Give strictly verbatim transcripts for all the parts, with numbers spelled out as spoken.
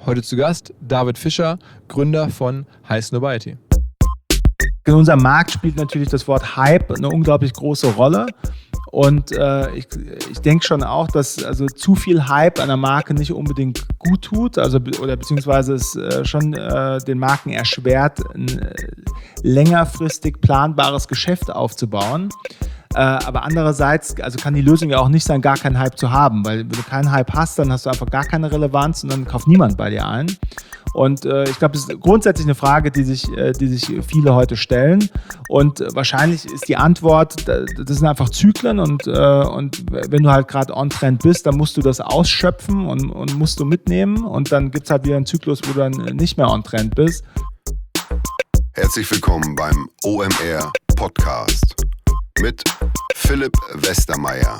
Heute zu Gast David Fischer, Gründer von High Snobiety. In unserem Markt spielt natürlich das Wort Hype eine unglaublich große Rolle. Und äh, ich, ich denke schon auch, dass also zu viel Hype einer Marke nicht unbedingt gut tut, also oder beziehungsweise es äh, schon äh, den Marken erschwert, ein äh, längerfristig planbares Geschäft aufzubauen. Äh, aber andererseits also kann die Lösung ja auch nicht sein, gar keinen Hype zu haben, weil wenn du keinen Hype hast, dann hast du einfach gar keine Relevanz und dann kauft niemand bei dir ein. Und äh, ich glaube, das ist grundsätzlich eine Frage, die sich, äh, die sich viele heute stellen. Und äh, wahrscheinlich ist die Antwort, das sind einfach Zyklen und, äh, und wenn du halt gerade on-trend bist, dann musst du das ausschöpfen und, und musst du mitnehmen und dann gibt es halt wieder einen Zyklus, wo du dann nicht mehr on-trend bist. Herzlich willkommen beim O M R Podcast mit Philipp Westermeier.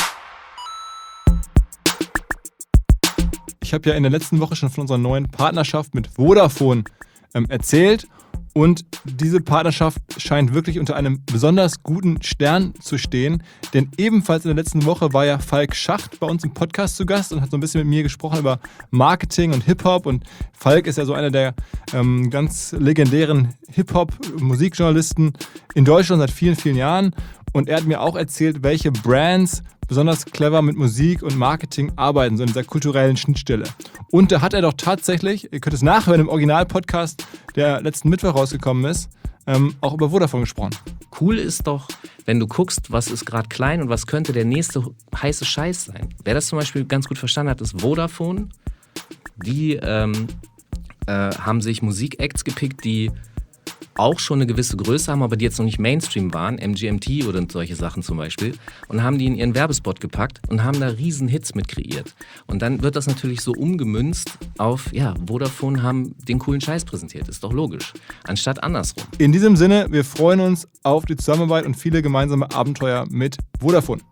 Ich habe ja in der letzten Woche schon von unserer neuen Partnerschaft mit Vodafone ähm, erzählt und diese Partnerschaft scheint wirklich unter einem besonders guten Stern zu stehen, denn ebenfalls in der letzten Woche war ja Falk Schacht bei uns im Podcast zu Gast und hat so ein bisschen mit mir gesprochen über Marketing und Hip-Hop und Falk ist ja so einer der ähm, ganz legendären Hip-Hop-Musikjournalisten in Deutschland seit vielen, vielen Jahren und er hat mir auch erzählt, welche Brands besonders clever mit Musik und Marketing arbeiten, so in dieser kulturellen Schnittstelle. Und da hat er doch tatsächlich, ihr könnt es nachhören im Original-Podcast, der letzten Mittwoch rausgekommen ist, ähm, auch über Vodafone gesprochen. Cool ist doch, wenn du guckst, was ist gerade klein und was könnte der nächste heiße Scheiß sein. Wer das zum Beispiel ganz gut verstanden hat, ist Vodafone. Die ähm, äh, haben sich Musikacts gepickt, die auch schon eine gewisse Größe haben, aber die jetzt noch nicht Mainstream waren, M G M T oder solche Sachen zum Beispiel, und haben die in ihren Werbespot gepackt und haben da riesen Hits mit kreiert. Und dann wird das natürlich so umgemünzt auf, ja, Vodafone haben den coolen Scheiß präsentiert, ist doch logisch, anstatt andersrum. In diesem Sinne, wir freuen uns auf die Zusammenarbeit und viele gemeinsame Abenteuer mit Vodafone.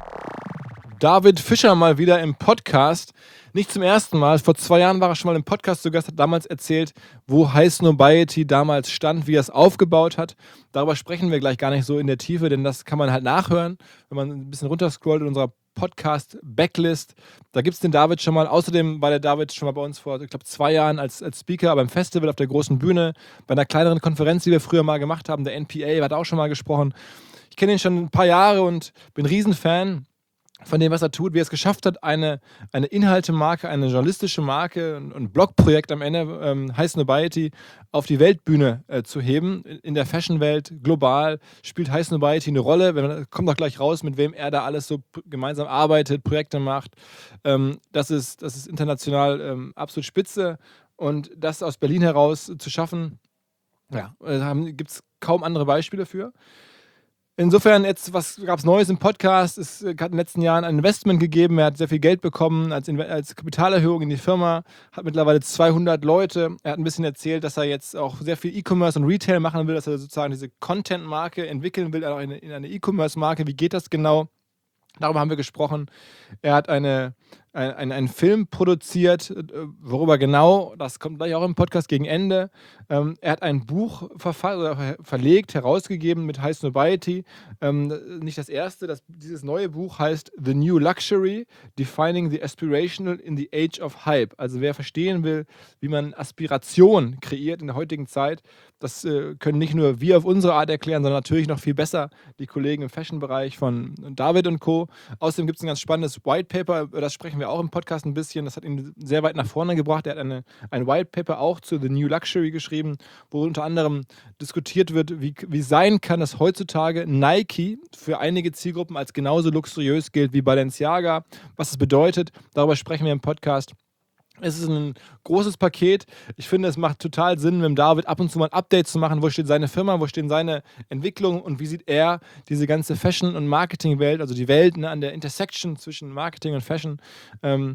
David Fischer mal wieder im Podcast. Nicht zum ersten Mal. Vor zwei Jahren war er schon mal im Podcast zu Gast, hat damals erzählt, wo High Snobiety damals stand, wie er es aufgebaut hat. Darüber sprechen wir gleich gar nicht so in der Tiefe, denn das kann man halt nachhören, wenn man ein bisschen runterscrollt in unserer Podcast-Backlist. Da gibt es den David schon mal. Außerdem war der David schon mal bei uns vor, ich glaube, zwei Jahren als, als Speaker beim Festival auf der großen Bühne, bei einer kleineren Konferenz, die wir früher mal gemacht haben, der N P A, hat auch schon mal gesprochen. Ich kenne ihn schon ein paar Jahre und bin ein Riesenfan von dem, was er tut, wie er es geschafft hat, eine, eine Inhaltemarke, eine journalistische Marke und ein Blogprojekt am Ende, ähm, High Snobiety, auf die Weltbühne äh, zu heben. In der Fashionwelt, global, spielt High Snobiety eine Rolle. Wenn, kommt doch gleich raus, mit wem er da alles so p- gemeinsam arbeitet, Projekte macht. Ähm, das ist, das ist international ähm, absolut spitze. Und das aus Berlin heraus zu schaffen, ja, äh, gibt es kaum andere Beispiele für. Insofern, jetzt, was gab es Neues im Podcast? Es hat in den letzten Jahren ein Investment gegeben, er hat sehr viel Geld bekommen als, als Kapitalerhöhung in die Firma, hat mittlerweile zweihundert Leute. Er hat ein bisschen erzählt, dass er jetzt auch sehr viel E-Commerce und Retail machen will, dass er sozusagen diese Content-Marke entwickeln will, auch in, in eine E-Commerce-Marke. Wie geht das genau? Darüber haben wir gesprochen. Er hat eine, ein, ein, einen Film produziert, worüber genau, das kommt gleich auch im Podcast gegen Ende. Ähm, er hat ein Buch verfa- oder verlegt, herausgegeben mit High Snobiety. Ähm, nicht das erste, das, dieses neue Buch heißt The New Luxury, Defining the Aspirational in the Age of Hype. Also wer verstehen will, wie man Aspiration kreiert in der heutigen Zeit, das äh, können nicht nur wir auf unsere Art erklären, sondern natürlich noch viel besser die Kollegen im Fashion-Bereich von David und Co. Außerdem gibt es ein ganz spannendes White Paper, über das sprechen wir auch im Podcast ein bisschen. Das hat ihn sehr weit nach vorne gebracht. Er hat eine, ein White Paper auch zu The New Luxury geschrieben, wo unter anderem diskutiert wird, wie, wie sein kann, dass heutzutage Nike für einige Zielgruppen als genauso luxuriös gilt wie Balenciaga. Was es bedeutet, darüber sprechen wir im Podcast. Es ist ein großes Paket. Ich finde, es macht total Sinn, mit dem David ab und zu mal ein Update zu machen. Wo steht seine Firma, wo stehen seine Entwicklungen und wie sieht er diese ganze Fashion- und Marketing-Welt, also die Welt ne, an der Intersection zwischen Marketing und Fashion. Ähm,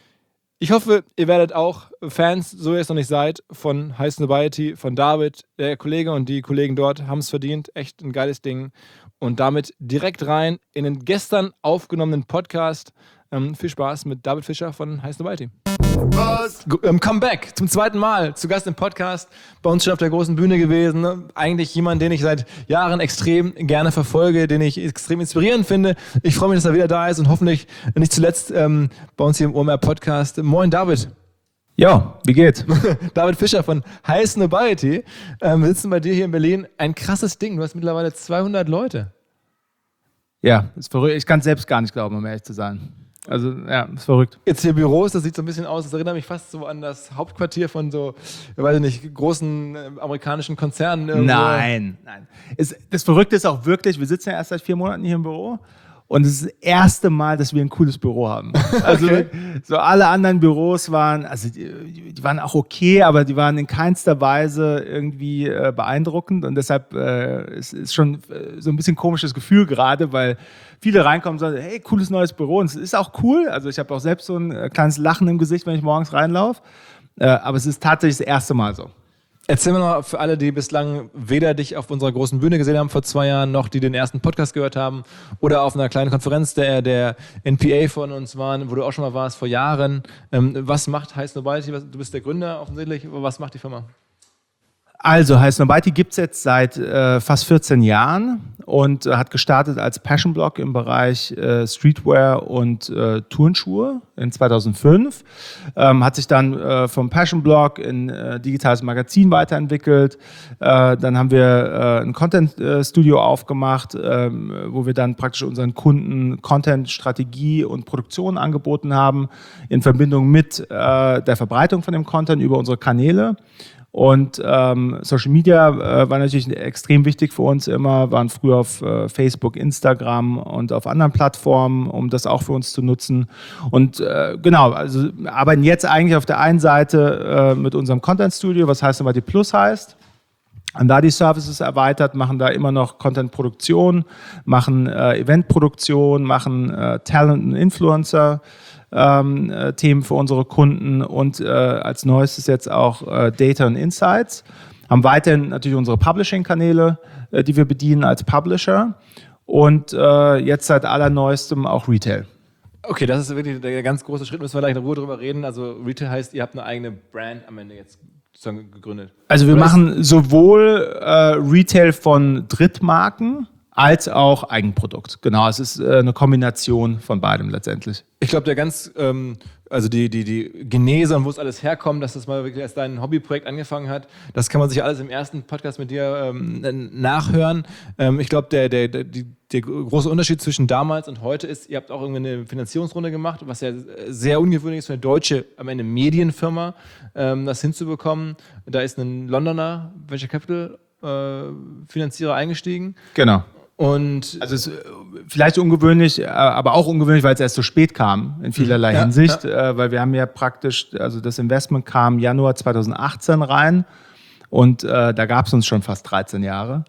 ich hoffe, ihr werdet auch Fans, so ihr es noch nicht seid, von High Snobiety, von David. Der Kollege und die Kollegen dort haben es verdient. Echt ein geiles Ding. Und damit direkt rein in den gestern aufgenommenen Podcast. Ähm, viel Spaß mit David Fischer von High Snobiety. Was? Ähm, Comeback zum zweiten Mal zu Gast im Podcast, bei uns schon auf der großen Bühne gewesen. Ne? Eigentlich jemand, den ich seit Jahren extrem gerne verfolge, den ich extrem inspirierend finde. Ich freue mich, dass er wieder da ist und hoffentlich nicht zuletzt ähm, bei uns hier im O M R Podcast. Moin David. Ja, wie geht's? David Fischer von High Snobiety. Ähm, wir sitzen bei dir hier in Berlin. Ein krasses Ding. Du hast mittlerweile zweihundert Leute. Ja, ist verrückt. Ich kann es selbst gar nicht glauben, um ehrlich zu sein. Also, ja, ist verrückt. Jetzt hier Büros, das sieht so ein bisschen aus, das erinnert mich fast so an das Hauptquartier von so, ich weiß nicht, großen äh, amerikanischen Konzernen. Irgendwo. Nein, nein. Es, das Verrückte ist auch wirklich, wir sitzen ja erst seit vier Monaten hier im Büro. Und es ist das erste Mal, dass wir ein cooles Büro haben. Also okay. So alle anderen Büros waren, also die, die waren auch okay, aber die waren in keinster Weise irgendwie äh, beeindruckend. Und deshalb äh, es ist schon äh, so ein bisschen komisches Gefühl gerade, weil viele reinkommen und sagen, hey, cooles neues Büro. Und es ist auch cool. Also ich habe auch selbst so ein äh, kleines Lachen im Gesicht, wenn ich morgens reinlaufe. Äh, aber es ist tatsächlich das erste Mal so. Erzähl mir mal für alle, die bislang weder dich auf unserer großen Bühne gesehen haben vor zwei Jahren, noch die den ersten Podcast gehört haben oder auf einer kleinen Konferenz der, der N P A von uns waren, wo du auch schon mal warst vor Jahren. Ähm, was macht High Snobiety? Du bist der Gründer offensichtlich. Was macht die Firma? Also, High Snobiety gibt es jetzt seit äh, fast vierzehn Jahren und äh, hat gestartet als Passion-Blog im Bereich äh, Streetwear und äh, Turnschuhe in zweitausendfünf. Ähm, hat sich dann äh, vom Passion-Blog in äh, digitales Magazin weiterentwickelt. Äh, dann haben wir äh, ein Content-Studio aufgemacht, äh, wo wir dann praktisch unseren Kunden Content-Strategie und Produktion angeboten haben in Verbindung mit äh, der Verbreitung von dem Content über unsere Kanäle. Und ähm, Social Media äh, war natürlich extrem wichtig für uns immer, waren früher auf äh, Facebook, Instagram und auf anderen Plattformen, um das auch für uns zu nutzen. Und äh, genau, also arbeiten jetzt eigentlich auf der einen Seite äh, mit unserem Content Studio, was High Snobiety Plus heißt, haben da die Services erweitert, machen da immer noch Content-Produktion, machen äh, Event-Produktion, machen äh, Talent und Influencer. Ähm, äh, Themen für unsere Kunden und äh, als neuestes jetzt auch äh, Data und Insights. Haben weiterhin natürlich unsere Publishing-Kanäle, äh, die wir bedienen als Publisher und äh, jetzt seit allerneuestem auch Retail. Okay, das ist wirklich der ganz große Schritt, müssen wir gleich in Ruhe drüber reden. Also Retail heißt, ihr habt eine eigene Brand am Ende jetzt sozusagen gegründet. Also wir Oder machen sowohl äh, Retail von Drittmarken als auch Eigenprodukt. Genau, es ist äh, eine Kombination von beidem letztendlich. Ich glaube, der ganz, ähm, also die, die, die Genese und wo es alles herkommt, dass das mal wirklich als dein Hobbyprojekt angefangen hat, das kann man sich alles im ersten Podcast mit dir ähm, nachhören. Ähm, ich glaube, der, der, der, der große Unterschied zwischen damals und heute ist, ihr habt auch irgendwie eine Finanzierungsrunde gemacht, was ja sehr ungewöhnlich ist für eine deutsche, am Ende Medienfirma, ähm, das hinzubekommen. Da ist ein Londoner Venture Capital äh, Finanzierer eingestiegen. Genau. Und also es ist vielleicht ungewöhnlich, aber auch ungewöhnlich, weil es erst so spät kam in vielerlei ja, Hinsicht, ja. Äh, weil wir haben ja praktisch, also das Investment kam Januar zweitausendachtzehn rein und äh, da gab es uns schon fast dreizehn Jahre.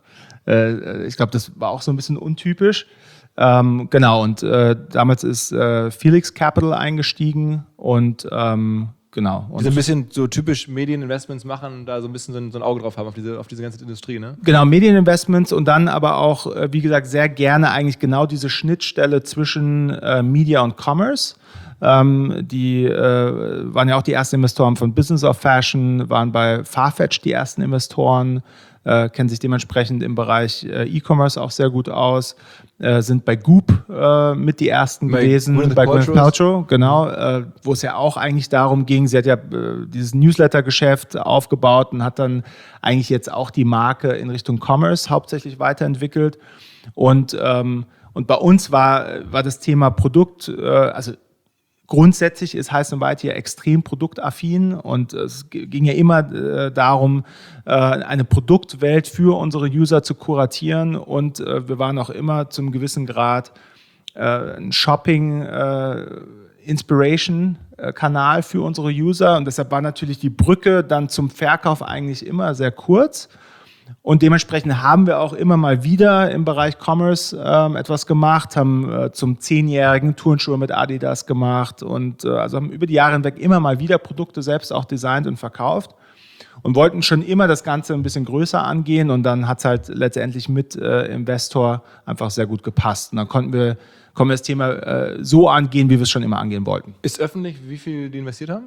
Äh, ich glaube, das war auch so ein bisschen untypisch. Ähm, genau, und äh, damals ist äh, Felix Capital eingestiegen und ähm, genau. Und die so ein bisschen so typisch Medieninvestments machen und da so ein bisschen so ein, so ein Auge drauf haben auf diese, auf diese ganze Industrie, ne? Genau, Medieninvestments und dann aber auch, wie gesagt, sehr gerne eigentlich genau diese Schnittstelle zwischen äh, Media und Commerce. Ähm, die äh, waren ja auch die ersten Investoren von Business of Fashion, waren bei Farfetch die ersten Investoren, äh, kennen sich dementsprechend im Bereich äh, E-Commerce auch sehr gut aus, äh, sind bei Goop äh, mit die ersten bei gewesen, Gwyneth bei Gwyneth Paltrow, genau, äh, wo es ja auch eigentlich darum ging, sie hat ja äh, dieses Newsletter-Geschäft aufgebaut und hat dann eigentlich jetzt auch die Marke in Richtung Commerce hauptsächlich weiterentwickelt und, ähm, und bei uns war, war das Thema Produkt, äh, also grundsätzlich ist High Snobiety ja extrem produktaffin und es ging ja immer äh, darum, äh, eine Produktwelt für unsere User zu kuratieren und äh, wir waren auch immer zum gewissen Grad äh, ein Shopping äh, Inspiration äh, Kanal für unsere User und deshalb war natürlich die Brücke dann zum Verkauf eigentlich immer sehr kurz. Und dementsprechend haben wir auch immer mal wieder im Bereich Commerce ähm, etwas gemacht, haben äh, zum zehnjährigen Turnschuhe mit Adidas gemacht und äh, also haben über die Jahre hinweg immer mal wieder Produkte selbst auch designt und verkauft und wollten schon immer das Ganze ein bisschen größer angehen und dann hat es halt letztendlich mit äh, Investor einfach sehr gut gepasst. Und dann konnten wir, konnten wir das Thema äh, so angehen, wie wir es schon immer angehen wollten. Ist öffentlich, wie viel die investiert haben?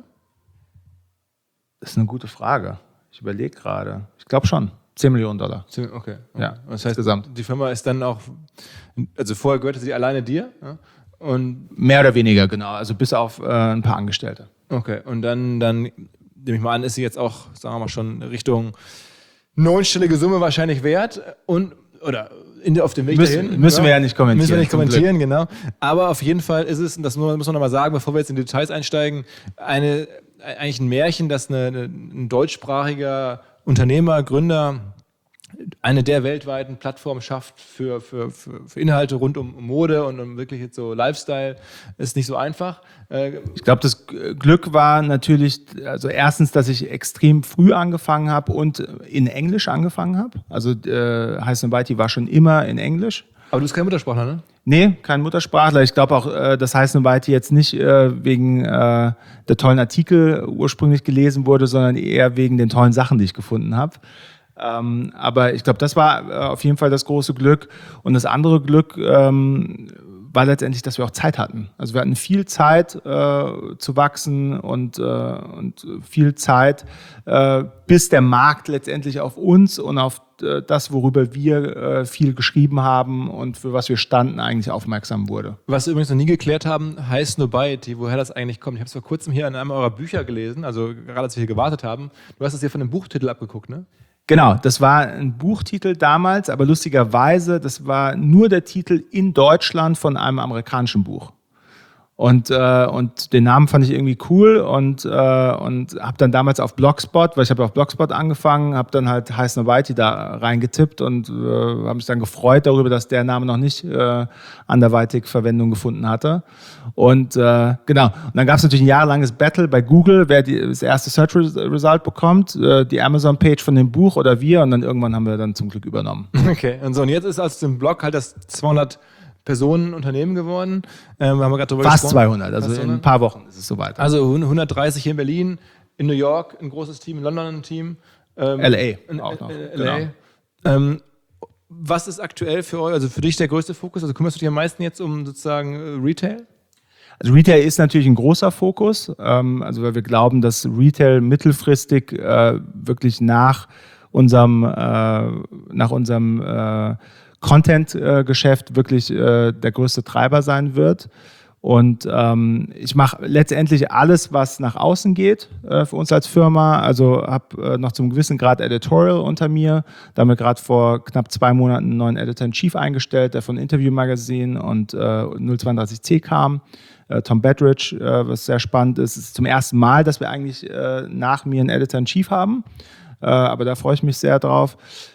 Das ist eine gute Frage. Ich überlege gerade. Ich glaube schon. zehn Millionen Dollar. Okay. okay. Ja, das heißt, insgesamt. Die Firma ist dann auch, also vorher gehörte sie alleine dir? Ja? Und mehr oder weniger, genau. Also bis auf äh, ein paar Angestellte. Okay, und dann, dann nehme ich mal an, ist sie jetzt auch, sagen wir mal, schon Richtung neunstellige Summe wahrscheinlich wert und oder in, auf dem Weg Müssen, dahin. müssen wir ja nicht kommentieren. Müssen wir nicht kommentieren, genau. Aber auf jeden Fall ist es, und das muss man nochmal sagen, bevor wir jetzt in die Details einsteigen, eine, eigentlich ein Märchen, dass eine, eine, ein deutschsprachiger Unternehmer, Gründer eine der weltweiten Plattformen schafft für, für, für, für Inhalte rund um Mode und um wirklich jetzt so Lifestyle, ist nicht so einfach. Äh, Ich glaube, das Glück war natürlich, also erstens, dass ich extrem früh angefangen habe und in Englisch angefangen habe. Also äh, Heiß und Weiti war schon immer in Englisch. aber du bist kein Muttersprachler, ne? Nee, kein Muttersprachler. Ich glaube auch, äh, dass Heiß und Weiti jetzt nicht äh, wegen äh, der tollen Artikel ursprünglich gelesen wurde, sondern eher wegen den tollen Sachen, die ich gefunden habe. Ähm, aber ich glaube, das war äh, auf jeden Fall das große Glück. Und das andere Glück ähm, war letztendlich, dass wir auch Zeit hatten. Also wir hatten viel Zeit äh, zu wachsen und, äh, und viel Zeit, äh, bis der Markt letztendlich auf uns und auf äh, das, worüber wir äh, viel geschrieben haben und für was wir standen, eigentlich aufmerksam wurde. Was wir übrigens noch nie geklärt haben, heißt Nobiety, woher das eigentlich kommt. Ich habe es vor kurzem hier in einem eurer Bücher gelesen, also gerade als wir hier gewartet haben. Du hast es hier von dem Buchtitel abgeguckt, ne? Genau, das war ein Buchtitel damals, aber lustigerweise, das war nur der Titel in Deutschland von einem amerikanischen Buch. Und, äh, und den Namen fand ich irgendwie cool und, äh, und habe dann damals auf Blogspot, weil ich habe auf Blogspot angefangen, habe dann halt Heiß Nobiety da reingetippt und äh, habe mich dann gefreut darüber, dass der Name noch nicht äh, anderweitig Verwendung gefunden hatte. Und äh, genau, und dann gab es natürlich ein jahrelanges Battle bei Google, wer die, das erste Search Result bekommt, äh, die Amazon-Page von dem Buch oder wir, und dann irgendwann haben wir dann zum Glück übernommen. Okay, und so, und jetzt ist aus dem Blog halt das zweihundert Personen Unternehmen geworden. Ähm, haben wir gerade drüber Fast gesprochen. zweihundert, also Fast in ein paar Wochen ist es soweit. Also hundertdreißig hier in Berlin, in New York ein großes Team, in London ein Team. Ähm, L A in, auch noch, in L A. genau. Ähm, was ist aktuell für euch, also für dich der größte Fokus? Also kümmerst du dich am meisten jetzt um sozusagen äh, Retail? Also Retail ist natürlich ein großer Fokus, ähm, also weil wir glauben, dass Retail mittelfristig äh, wirklich nach unserem, äh, nach unserem äh, Content-Geschäft wirklich äh, der größte Treiber sein wird. Und ähm, ich mache letztendlich alles, was nach außen geht äh, für uns als Firma. Also habe äh, noch zum gewissen Grad Editorial unter mir. Da haben wir gerade vor knapp zwei Monaten einen neuen Editor-in-Chief eingestellt, der von Interview Magazine und äh, null zweiunddreißig C kam. Äh, Tom Bedridge, äh, was sehr spannend ist. Es ist zum ersten Mal, dass wir eigentlich äh, nach mir einen Editor-in-Chief haben. Äh, aber da freue ich mich sehr drauf.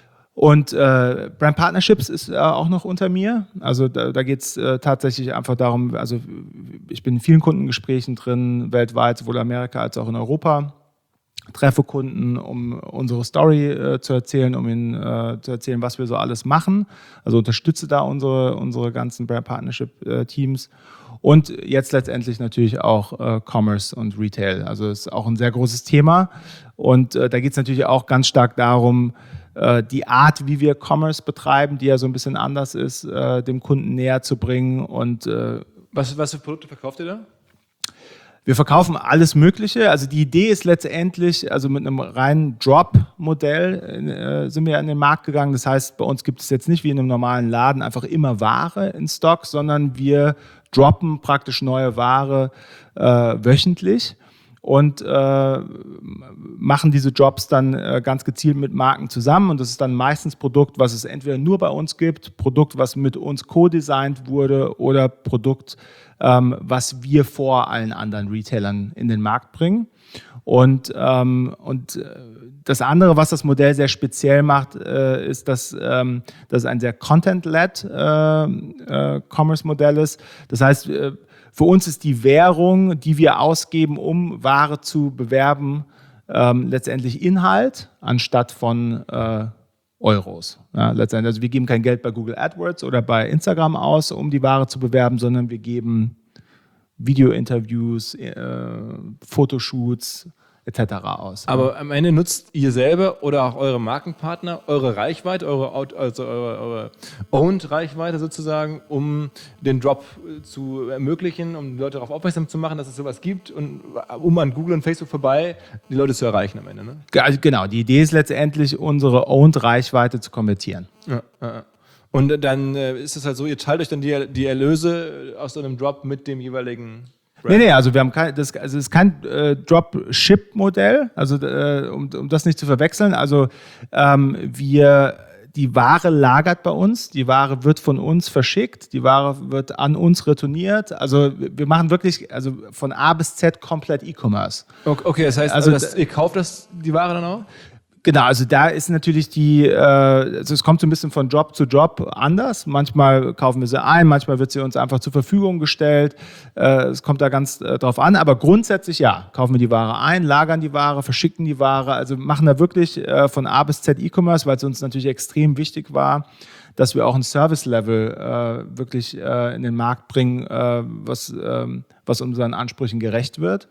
Und äh, Brand Partnerships ist äh, auch noch unter mir. Also da, da geht es äh, tatsächlich einfach darum, also ich bin in vielen Kundengesprächen drin, weltweit, sowohl Amerika als auch in Europa. Treffe Kunden, um unsere Story äh, zu erzählen, um ihnen äh, zu erzählen, was wir so alles machen. Also unterstütze da unsere, unsere ganzen Brand Partnership äh, Teams. Und jetzt letztendlich natürlich auch äh, Commerce und Retail. Also ist auch ein sehr großes Thema. Und äh, da geht es natürlich auch ganz stark darum, die Art, wie wir Commerce betreiben, die ja so ein bisschen anders ist, äh, dem Kunden näher zu bringen. Und äh, was, was für Produkte verkauft ihr da? wir verkaufen alles Mögliche. Also die Idee ist letztendlich, also mit einem reinen Drop-Modell äh, sind wir an den Markt gegangen. Das heißt, bei uns gibt es jetzt nicht wie in einem normalen Laden einfach immer Ware in Stock, sondern wir droppen praktisch neue Ware äh, wöchentlich. Und äh, machen diese Jobs dann äh, ganz gezielt mit Marken zusammen. Und das ist dann meistens Produkt, was es entweder nur bei uns gibt, Produkt, was mit uns co-designt wurde oder Produkt, ähm, was wir vor allen anderen Retailern in den Markt bringen. Und, ähm, und das andere, was das Modell sehr speziell macht, äh, ist, dass, ähm, dass es ein sehr Content-led äh, äh, Commerce-Modell ist. Das heißt, äh, für uns ist die Währung, die wir ausgeben, um Ware zu bewerben, ähm, letztendlich Inhalt anstatt von äh, Euros. Ja, letztendlich, also wir geben kein Geld bei Google AdWords oder bei Instagram aus, um die Ware zu bewerben, sondern wir geben Video-Interviews, äh, Fotoshoots et cetera aus. Aber am Ende nutzt ihr selber oder auch eure Markenpartner eure Reichweite, eure, also eure, eure Owned-Reichweite sozusagen, um den Drop zu ermöglichen, um die Leute darauf aufmerksam zu machen, dass es sowas gibt und um an Google und Facebook vorbei die Leute zu erreichen am Ende. Ne? Also genau, die Idee ist letztendlich, unsere Owned-Reichweite zu konvertieren. Ja, ja. Und dann äh, ist es halt so, ihr teilt euch dann die, die Erlöse aus so einem Drop mit dem jeweiligen... Nee, nee, also wir haben kein, das, also es ist kein äh, Drop-Ship-Modell, also äh, um, um das nicht zu verwechseln. Also ähm, wir, die Ware lagert bei uns, die Ware wird von uns verschickt, die Ware wird an uns retourniert. Also wir machen wirklich, also von A bis Z komplett E-Commerce. Okay, das heißt, Also also das, ihr kauft das, die Ware dann auch? Genau, also da ist natürlich die, äh, also es kommt so ein bisschen von Job zu Job anders. Manchmal kaufen wir sie ein, manchmal wird sie uns einfach zur Verfügung gestellt. Äh, es kommt da ganz äh, drauf an, aber grundsätzlich ja, kaufen wir die Ware ein, lagern die Ware, verschicken die Ware, also machen da wirklich äh, von A bis Z E-Commerce, weil es uns natürlich extrem wichtig war, dass wir auch ein Service-Level äh, wirklich äh, in den Markt bringen, äh, was, äh, was unseren Ansprüchen gerecht wird.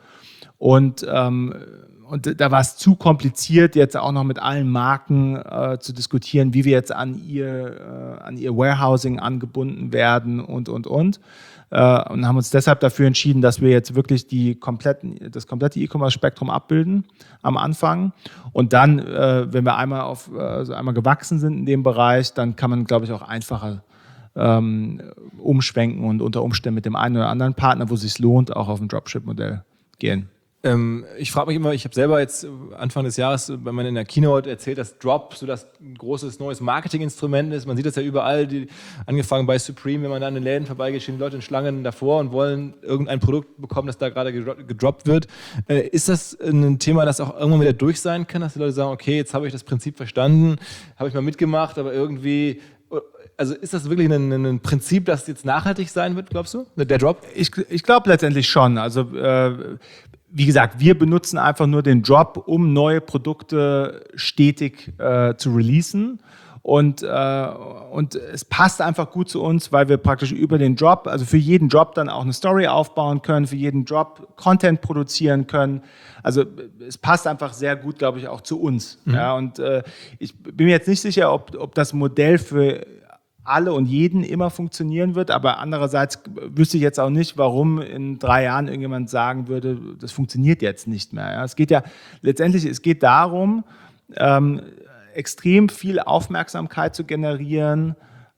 Und ähm, Und da war es zu kompliziert, jetzt auch noch mit allen Marken äh, zu diskutieren, wie wir jetzt an ihr, äh, an ihr Warehousing angebunden werden und, und, und. Äh, und haben uns deshalb dafür entschieden, dass wir jetzt wirklich die kompletten, das komplette E-Commerce-Spektrum abbilden am Anfang. Und dann, äh, wenn wir einmal, auf, also einmal gewachsen sind in dem Bereich, dann kann man, glaube ich, auch einfacher ähm, umschwenken und unter Umständen mit dem einen oder anderen Partner, wo es sich lohnt, auch auf ein Dropship-Modell gehen. Ähm, ich frage mich immer, ich habe selber jetzt Anfang des Jahres bei meiner in der Keynote erzählt, dass Drop so das ein großes neues Marketinginstrument ist. Man sieht das ja überall, die, angefangen bei Supreme, wenn man da in den Läden vorbeigeht, stehen die Leute in Schlangen davor und wollen irgendein Produkt bekommen, das da gerade gedroppt wird. Äh, ist das ein Thema, das auch irgendwann wieder durch sein kann, dass die Leute sagen, okay, jetzt habe ich das Prinzip verstanden, habe ich mal mitgemacht, aber irgendwie... Also ist das wirklich ein, ein Prinzip, das jetzt nachhaltig sein wird, glaubst du? Der Drop? Ich, ich glaube letztendlich schon. Also äh, wie gesagt, wir benutzen einfach nur den Drop, um neue Produkte stetig äh, zu releasen. Und, äh, und es passt einfach gut zu uns, weil wir praktisch über den Drop, also für jeden Drop dann auch eine Story aufbauen können, für jeden Drop Content produzieren können. Also es passt einfach sehr gut, glaube ich, auch zu uns. Mhm. Ja, und äh, ich bin mir jetzt nicht sicher, ob, ob das Modell für alle und jeden immer funktionieren wird, aber andererseits wüsste ich jetzt auch nicht, warum in drei Jahren irgendjemand sagen würde, das funktioniert jetzt nicht mehr. Ja, es geht ja letztendlich, es geht darum, ähm, extrem viel Aufmerksamkeit zu generieren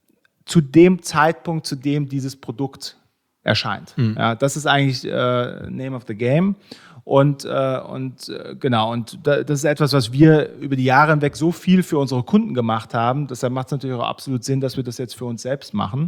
zu dem Zeitpunkt, zu dem dieses Produkt erscheint. Mhm. Ja, das ist eigentlich äh, Name of the Game. Und, äh, und äh, genau, und da, das ist etwas, was wir über die Jahre hinweg so viel für unsere Kunden gemacht haben. Deshalb macht es natürlich auch absolut Sinn, dass wir das jetzt für uns selbst machen.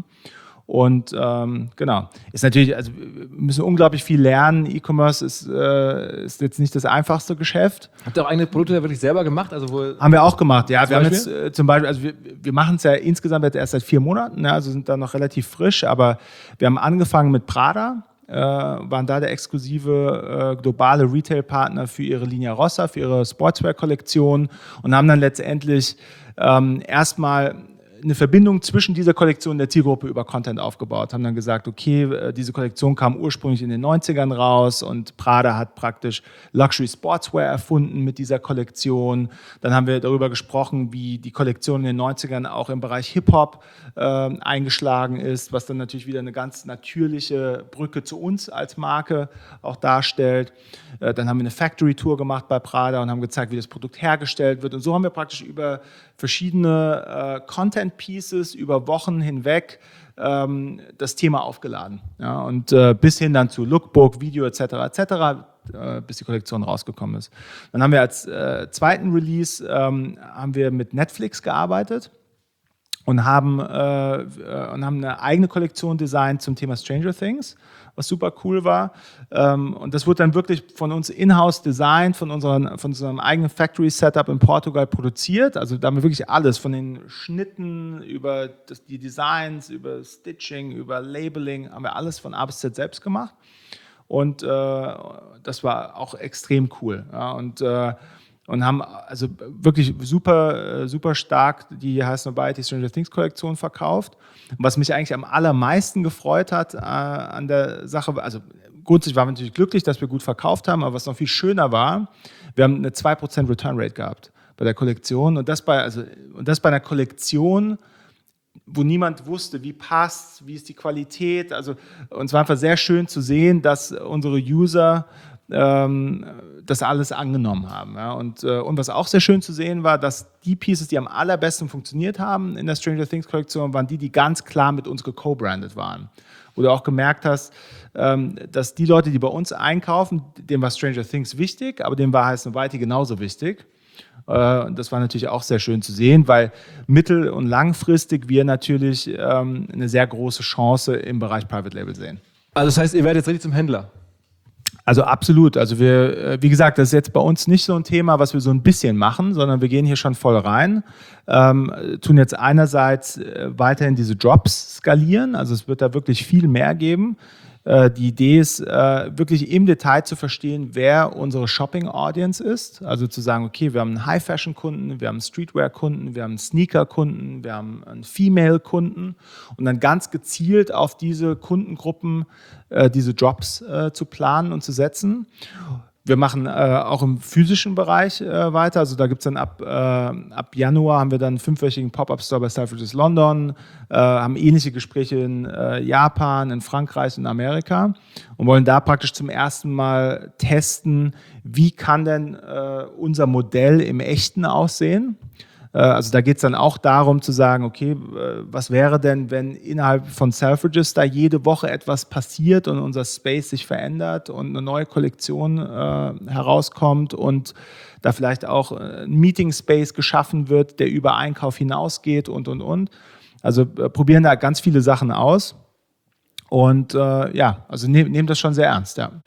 Und ähm, genau, ist natürlich, also wir müssen unglaublich viel lernen. E-Commerce ist, äh, ist jetzt nicht das einfachste Geschäft. Habt ihr auch eigene Produkte wirklich selber gemacht? Also wo haben wir auch gemacht, ja. Wir Beispiel? haben jetzt äh, zum Beispiel, also wir, wir machen es ja insgesamt jetzt erst seit vier Monaten, ne, also sind da noch relativ frisch, aber wir haben angefangen mit Prada. Äh, waren da der exklusive äh, globale Retail-Partner für ihre Linea Rossa, für ihre Sportswear-Kollektion und haben dann letztendlich ähm, erstmal eine Verbindung zwischen dieser Kollektion und der Zielgruppe über Content aufgebaut. Haben dann gesagt, okay, diese Kollektion kam ursprünglich in den neunzigern raus und Prada hat praktisch Luxury Sportswear erfunden mit dieser Kollektion. Dann haben wir darüber gesprochen, wie die Kollektion in den neunzigern auch im Bereich Hip-Hop äh, eingeschlagen ist, was dann natürlich wieder eine ganz natürliche Brücke zu uns als Marke auch darstellt. Äh, dann haben wir eine Factory-Tour gemacht bei Prada und haben gezeigt, wie das Produkt hergestellt wird. Und so haben wir praktisch über verschiedene äh, Content-Pieces über Wochen hinweg ähm, das Thema aufgeladen. Ja, und äh, bis hin dann zu Lookbook, Video et cetera et cetera, äh, bis die Kollektion rausgekommen ist. Dann haben wir als äh, zweiten Release ähm, haben wir mit Netflix gearbeitet und haben, äh, und haben eine eigene Kollektion designt zum Thema Stranger Things, was super cool war. Ähm, und das wurde dann wirklich von uns in-house designt, von, unseren, von unserem eigenen Factory-Setup in Portugal produziert. Also da haben wir wirklich alles, von den Schnitten über das, die Designs, über Stitching, über Labeling, haben wir alles von A bis Z selbst gemacht. Und äh, das war auch extrem cool. Ja, und äh, Und haben also wirklich super, super stark die Highest Nobiety Stranger Things Kollektion verkauft. Und was mich eigentlich am allermeisten gefreut hat äh, an der Sache, also grundsätzlich waren wir natürlich glücklich, dass wir gut verkauft haben, aber was noch viel schöner war, wir haben eine zwei Prozent Return Rate gehabt bei der Kollektion. Und das bei, also, und das bei einer Kollektion, wo niemand wusste, wie passt, wie ist die Qualität. Also, und es war einfach sehr schön zu sehen, dass unsere User ähm, das alles angenommen haben. Ja. Und, äh, und was auch sehr schön zu sehen war, dass die Pieces, die am allerbesten funktioniert haben in der Stranger Things Kollektion, waren die, die ganz klar mit uns geco-brandet waren. Wo du auch gemerkt hast, ähm, dass die Leute, die bei uns einkaufen, denen war Stranger Things wichtig, aber denen war Heiß Nobody genauso wichtig. Äh, das war natürlich auch sehr schön zu sehen, weil mittel- und langfristig wir natürlich ähm, eine sehr große Chance im Bereich Private Label sehen. Also das heißt, ihr werdet jetzt richtig zum Händler? Also absolut. Also wir, wie gesagt, das ist jetzt bei uns nicht so ein Thema, was wir so ein bisschen machen, sondern wir gehen hier schon voll rein, ähm, tun jetzt einerseits äh, weiterhin diese Drops skalieren, also es wird da wirklich viel mehr geben. Äh, die Idee ist, äh, wirklich im Detail zu verstehen, wer unsere Shopping-Audience ist. Also zu sagen, okay, wir haben einen High-Fashion-Kunden, wir haben einen Streetwear-Kunden, wir haben einen Sneaker-Kunden, wir haben einen Female-Kunden und dann ganz gezielt auf diese Kundengruppen äh, diese Drops äh, zu planen und zu setzen. Wir machen äh, auch im physischen Bereich äh, weiter. Also da gibt es dann ab, äh, ab Januar haben wir dann einen fünfwöchigen Pop-Up-Store bei Selfridges London, äh, haben ähnliche Gespräche in äh, Japan, in Frankreich, in Amerika und wollen da praktisch zum ersten Mal testen, wie kann denn äh, unser Modell im Echten aussehen. Also da geht es dann auch darum zu sagen, okay, was wäre denn, wenn innerhalb von Selfridges da jede Woche etwas passiert und unser Space sich verändert und eine neue Kollektion äh, herauskommt und da vielleicht auch ein Meeting Space geschaffen wird, der über Einkauf hinausgeht und, und, und. Also äh, probieren da ganz viele Sachen aus und äh, ja, also nehmen nehm das schon sehr ernst, ja.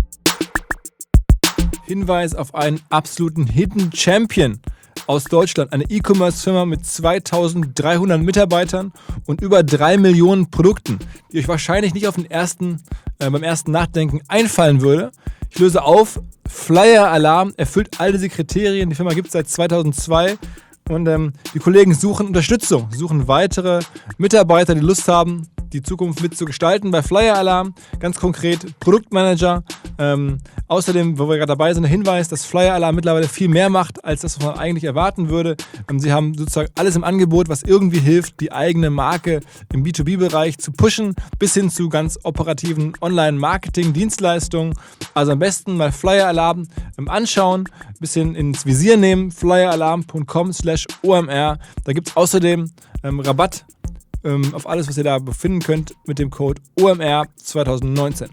Hinweis auf einen absoluten Hidden Champion aus Deutschland, eine E-Commerce-Firma mit zweitausenddreihundert Mitarbeitern und über drei Millionen Produkten, die euch wahrscheinlich nicht auf den ersten, äh, beim ersten Nachdenken einfallen würde. Ich löse auf, Flyer Alarm erfüllt all diese Kriterien. Die Firma gibt es seit zweitausendzwei und ähm, die Kollegen suchen Unterstützung, suchen weitere Mitarbeiter, die Lust haben, die Zukunft mitzugestalten bei Flyer Alarm. Ganz konkret Produktmanager. Ähm, außerdem, wo wir gerade dabei sind, der Hinweis, dass Flyer Alarm mittlerweile viel mehr macht, als das, was man eigentlich erwarten würde. Ähm, sie haben sozusagen alles im Angebot, was irgendwie hilft, die eigene Marke im B zwei B-Bereich zu pushen, bis hin zu ganz operativen Online-Marketing-Dienstleistungen. Also am besten mal Flyer Alarm ähm, anschauen, ein bisschen ins Visier nehmen, flyeralarm punkt com slash O M R. Da gibt es außerdem ähm, Rabatt auf alles, was ihr da befinden könnt, mit dem Code O M R zwanzig neunzehn.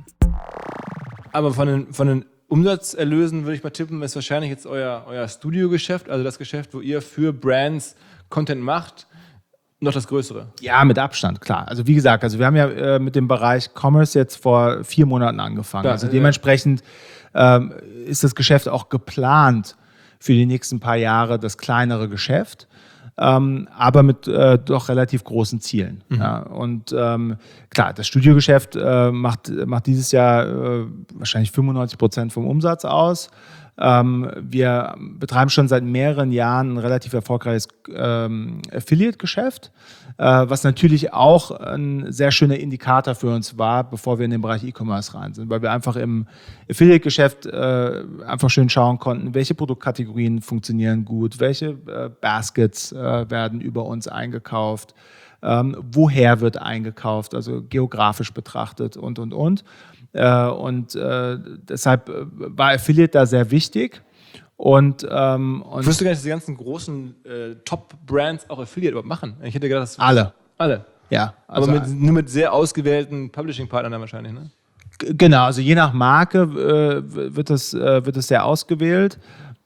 Aber von den, von den Umsatzerlösen würde ich mal tippen, ist wahrscheinlich jetzt euer, euer Studiogeschäft, also das Geschäft, wo ihr für Brands Content macht, noch das Größere. Ja, mit Abstand, klar. Also wie gesagt, also wir haben ja äh, mit dem Bereich Commerce jetzt vor vier Monaten angefangen. Klar, also äh, dementsprechend ähm, ist das Geschäft auch geplant für die nächsten paar Jahre, das kleinere Geschäft. Ähm, aber mit äh, doch relativ großen Zielen. Mhm. Ja. Und ähm, klar, das Studiogeschäft äh, macht, macht dieses Jahr äh, wahrscheinlich fünfundneunzig Prozent vom Umsatz aus. Ähm, wir betreiben schon seit mehreren Jahren ein relativ erfolgreiches ähm, Affiliate-Geschäft, äh, was natürlich auch ein sehr schöner Indikator für uns war, bevor wir in den Bereich E-Commerce rein sind, weil wir einfach im Affiliate-Geschäft äh, einfach schön schauen konnten, welche Produktkategorien funktionieren gut, welche äh, Baskets äh, werden über uns eingekauft, ähm, woher wird eingekauft, also geografisch betrachtet und, und, und. Äh, und äh, deshalb war Affiliate da sehr wichtig. Und, ähm, und ich wusste gar nicht, dass die ganzen großen äh, Top-Brands auch Affiliate überhaupt machen. Ich hätte gedacht, das alle. Alle? Ja. Also aber mit, nur mit sehr ausgewählten Publishing-Partnern dann wahrscheinlich, ne? Genau, also je nach Marke äh, wird, das, äh, wird das sehr ausgewählt.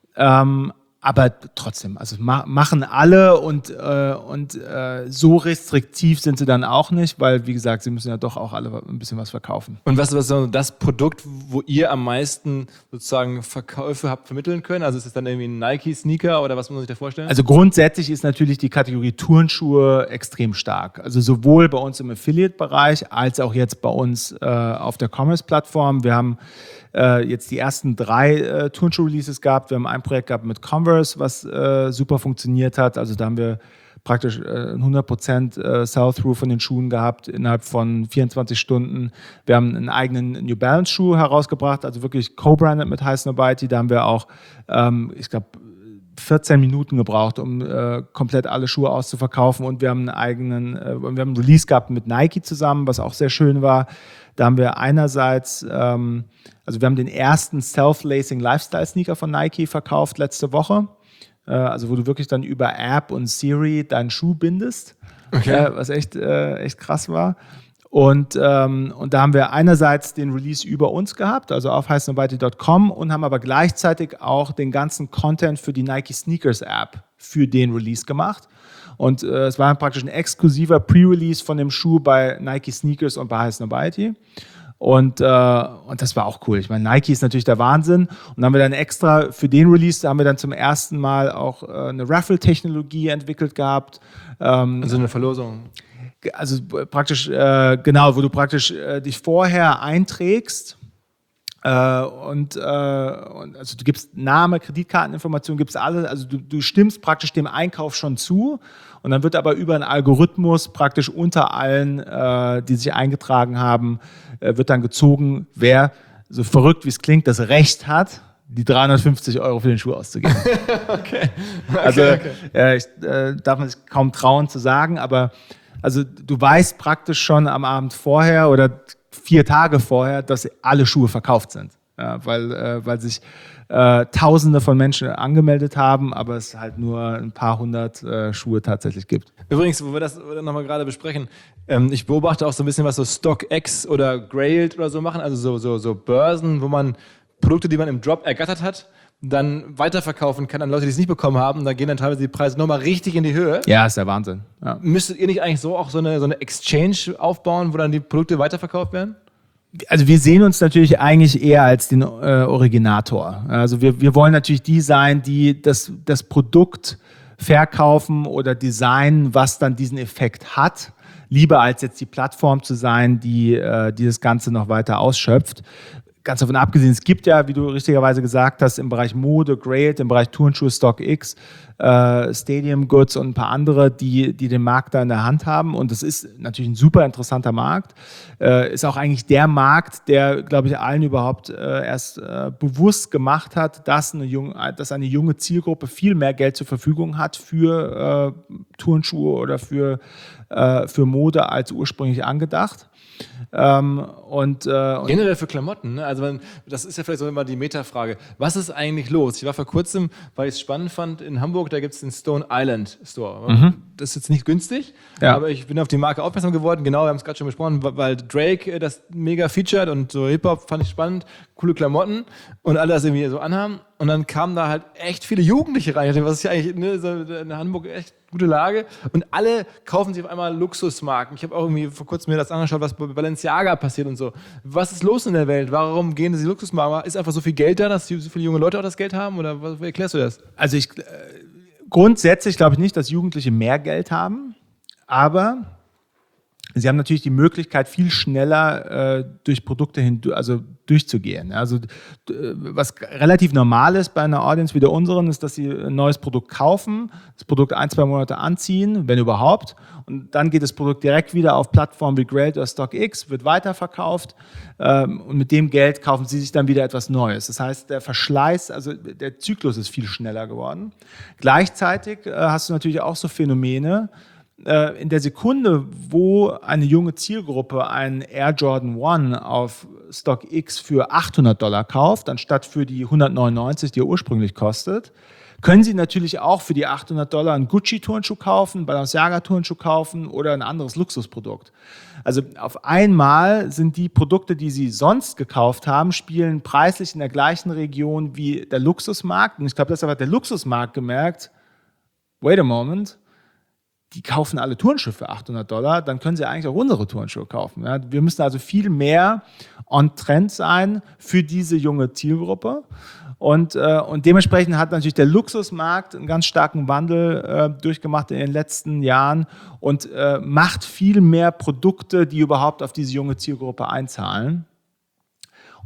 Ähm, aber trotzdem, also ma- machen alle und, äh, und äh, so restriktiv sind sie dann auch nicht, weil, wie gesagt, sie müssen ja doch auch alle ein bisschen was verkaufen. Und was ist so das Produkt, wo ihr am meisten sozusagen Verkäufe habt vermitteln können? Also ist es dann irgendwie ein Nike-Sneaker oder was muss man sich da vorstellen? Also grundsätzlich ist natürlich die Kategorie Turnschuhe extrem stark. Also sowohl bei uns im Affiliate-Bereich als auch jetzt bei uns äh, auf der Commerce-Plattform. Wir haben äh, jetzt die ersten drei äh, Turnschuh-Releases gehabt. Wir haben ein Projekt gehabt mit Converse, was äh, super funktioniert hat. Also da haben wir praktisch äh, hundert Prozent äh, Sell-Through von den Schuhen gehabt innerhalb von vierundzwanzig Stunden. Wir haben einen eigenen New Balance Schuh herausgebracht, also wirklich co-branded mit Heiß Nobody. Da haben wir auch, ähm, ich glaube, vierzehn Minuten gebraucht, um äh, komplett alle Schuhe auszuverkaufen. Und wir haben einen eigenen, äh, wir haben einen Release gehabt mit Nike zusammen, was auch sehr schön war. Da haben wir einerseits, ähm, also wir haben den ersten Self-Lacing Lifestyle-Sneaker von Nike verkauft letzte Woche. Äh, also wo du wirklich dann über App und Siri deinen Schuh bindest, okay. äh, was echt, äh, echt krass war. Und, ähm, und da haben wir einerseits den Release über uns gehabt, also auf high snobiety dot com, und haben aber gleichzeitig auch den ganzen Content für die Nike Sneakers App für den Release gemacht. Und äh, es war praktisch ein exklusiver Pre-Release von dem Schuh bei Nike Sneakers und bei High Snobiety. Und, äh, und das war auch cool. Ich meine, Nike ist natürlich der Wahnsinn. Und dann haben wir dann extra für den Release, da haben wir dann zum ersten Mal auch äh, eine Raffle-Technologie entwickelt gehabt. Ähm, also eine Verlosung. Also praktisch, äh, genau, wo du praktisch äh, dich vorher einträgst äh, und, äh, und also du gibst Name, Kreditkarteninformationen, gibst alle, also du, du stimmst praktisch dem Einkauf schon zu und dann wird aber über einen Algorithmus praktisch unter allen, äh, die sich eingetragen haben, äh, wird dann gezogen, wer, so verrückt wie es klingt, das Recht hat, die dreihundertfünfzig Euro für den Schuh auszugeben. okay. okay. Also okay. Äh, ich, äh, darf man sich kaum trauen zu sagen, aber also du weißt praktisch schon am Abend vorher oder vier Tage vorher, dass alle Schuhe verkauft sind, ja, weil, äh, weil sich äh, Tausende von Menschen angemeldet haben, aber es halt nur ein paar hundert äh, Schuhe tatsächlich gibt. Übrigens, wo wir das nochmal gerade besprechen, ähm, ich beobachte auch so ein bisschen, was so StockX oder Grailed oder so machen, also so, so, so Börsen, wo man Produkte, die man im Drop ergattert hat, dann weiterverkaufen kann an Leute, die es nicht bekommen haben. Da gehen dann teilweise die Preise nochmal richtig in die Höhe. Ja, ist der Wahnsinn. Ja. Müsstet ihr nicht eigentlich so auch so eine, so eine Exchange aufbauen, wo dann die Produkte weiterverkauft werden? Also wir sehen uns natürlich eigentlich eher als den äh, Originator. Also wir, wir wollen natürlich die sein, die das, das Produkt verkaufen oder designen, was dann diesen Effekt hat. Lieber als jetzt die Plattform zu sein, die, äh, die das Ganze noch weiter ausschöpft. Ganz davon abgesehen, es gibt ja, wie du richtigerweise gesagt hast, im Bereich Mode, Grailed, im Bereich Turnschuhe, StockX, äh, Stadium Goods und ein paar andere, die, die den Markt da in der Hand haben. Und das ist natürlich ein super interessanter Markt. Äh, ist auch eigentlich der Markt, der, glaube ich, allen überhaupt äh, erst äh, bewusst gemacht hat, dass eine, junge, dass eine junge Zielgruppe viel mehr Geld zur Verfügung hat für äh, Turnschuhe oder für, äh, für Mode als ursprünglich angedacht. Ähm, und, äh, und generell für Klamotten, ne? Also man, das ist ja vielleicht so immer die Metafrage. Was ist eigentlich los? Ich war vor kurzem, weil ich es spannend fand, in Hamburg, da gibt es den Stone Island Store. Mhm. Das ist jetzt nicht günstig, ja. aber ich bin auf die Marke aufmerksam geworden. Genau, wir haben es gerade schon besprochen, weil Drake das mega featured und so Hip-Hop fand ich spannend, coole Klamotten und alle das irgendwie so anhaben. Und dann kamen da halt echt viele Jugendliche rein. Ich dachte, was ist ja eigentlich, ne, so in Hamburg echt gute Lage. Und alle kaufen sich auf einmal Luxusmarken. Ich habe auch irgendwie vor kurzem mir das angeschaut, was bei Balenciaga passiert und so. Was ist los in der Welt? Warum gehen diese Luxusmarken? Ist einfach so viel Geld da, dass so viele junge Leute auch das Geld haben? Oder wie erklärst du das? Also ich, äh, grundsätzlich glaube ich nicht, dass Jugendliche mehr Geld haben. Aber sie haben natürlich die Möglichkeit, viel schneller äh, durch Produkte hin, also durchzugehen. Also was relativ normal ist bei einer Audience wie der unseren, ist, dass sie ein neues Produkt kaufen, das Produkt ein, zwei Monate anziehen, wenn überhaupt, und dann geht das Produkt direkt wieder auf Plattformen wie Grailed oder StockX, wird weiterverkauft ähm, und mit dem Geld kaufen sie sich dann wieder etwas Neues. Das heißt, der Verschleiß, also der Zyklus ist viel schneller geworden. Gleichzeitig äh, hast du natürlich auch so Phänomene, in der Sekunde, wo eine junge Zielgruppe einen Air Jordan One auf StockX für achthundert Dollar kauft, anstatt für die hundertneunundneunzig, die er ursprünglich kostet, können sie natürlich auch für die achthundert Dollar einen Gucci-Turnschuh kaufen, einen Balenciaga-Turnschuh kaufen oder ein anderes Luxusprodukt. Also auf einmal sind die Produkte, die sie sonst gekauft haben, spielen preislich in der gleichen Region wie der Luxusmarkt. Und ich glaube, deshalb hat der Luxusmarkt gemerkt, wait a moment, die kaufen alle Turnschuhe für achthundert Dollar, dann können sie eigentlich auch unsere Turnschuhe kaufen. Ja, wir müssen also viel mehr on Trend sein für diese junge Zielgruppe. Und, äh, und dementsprechend hat natürlich der Luxusmarkt einen ganz starken Wandel äh, durchgemacht in den letzten Jahren und äh, macht viel mehr Produkte, die überhaupt auf diese junge Zielgruppe einzahlen.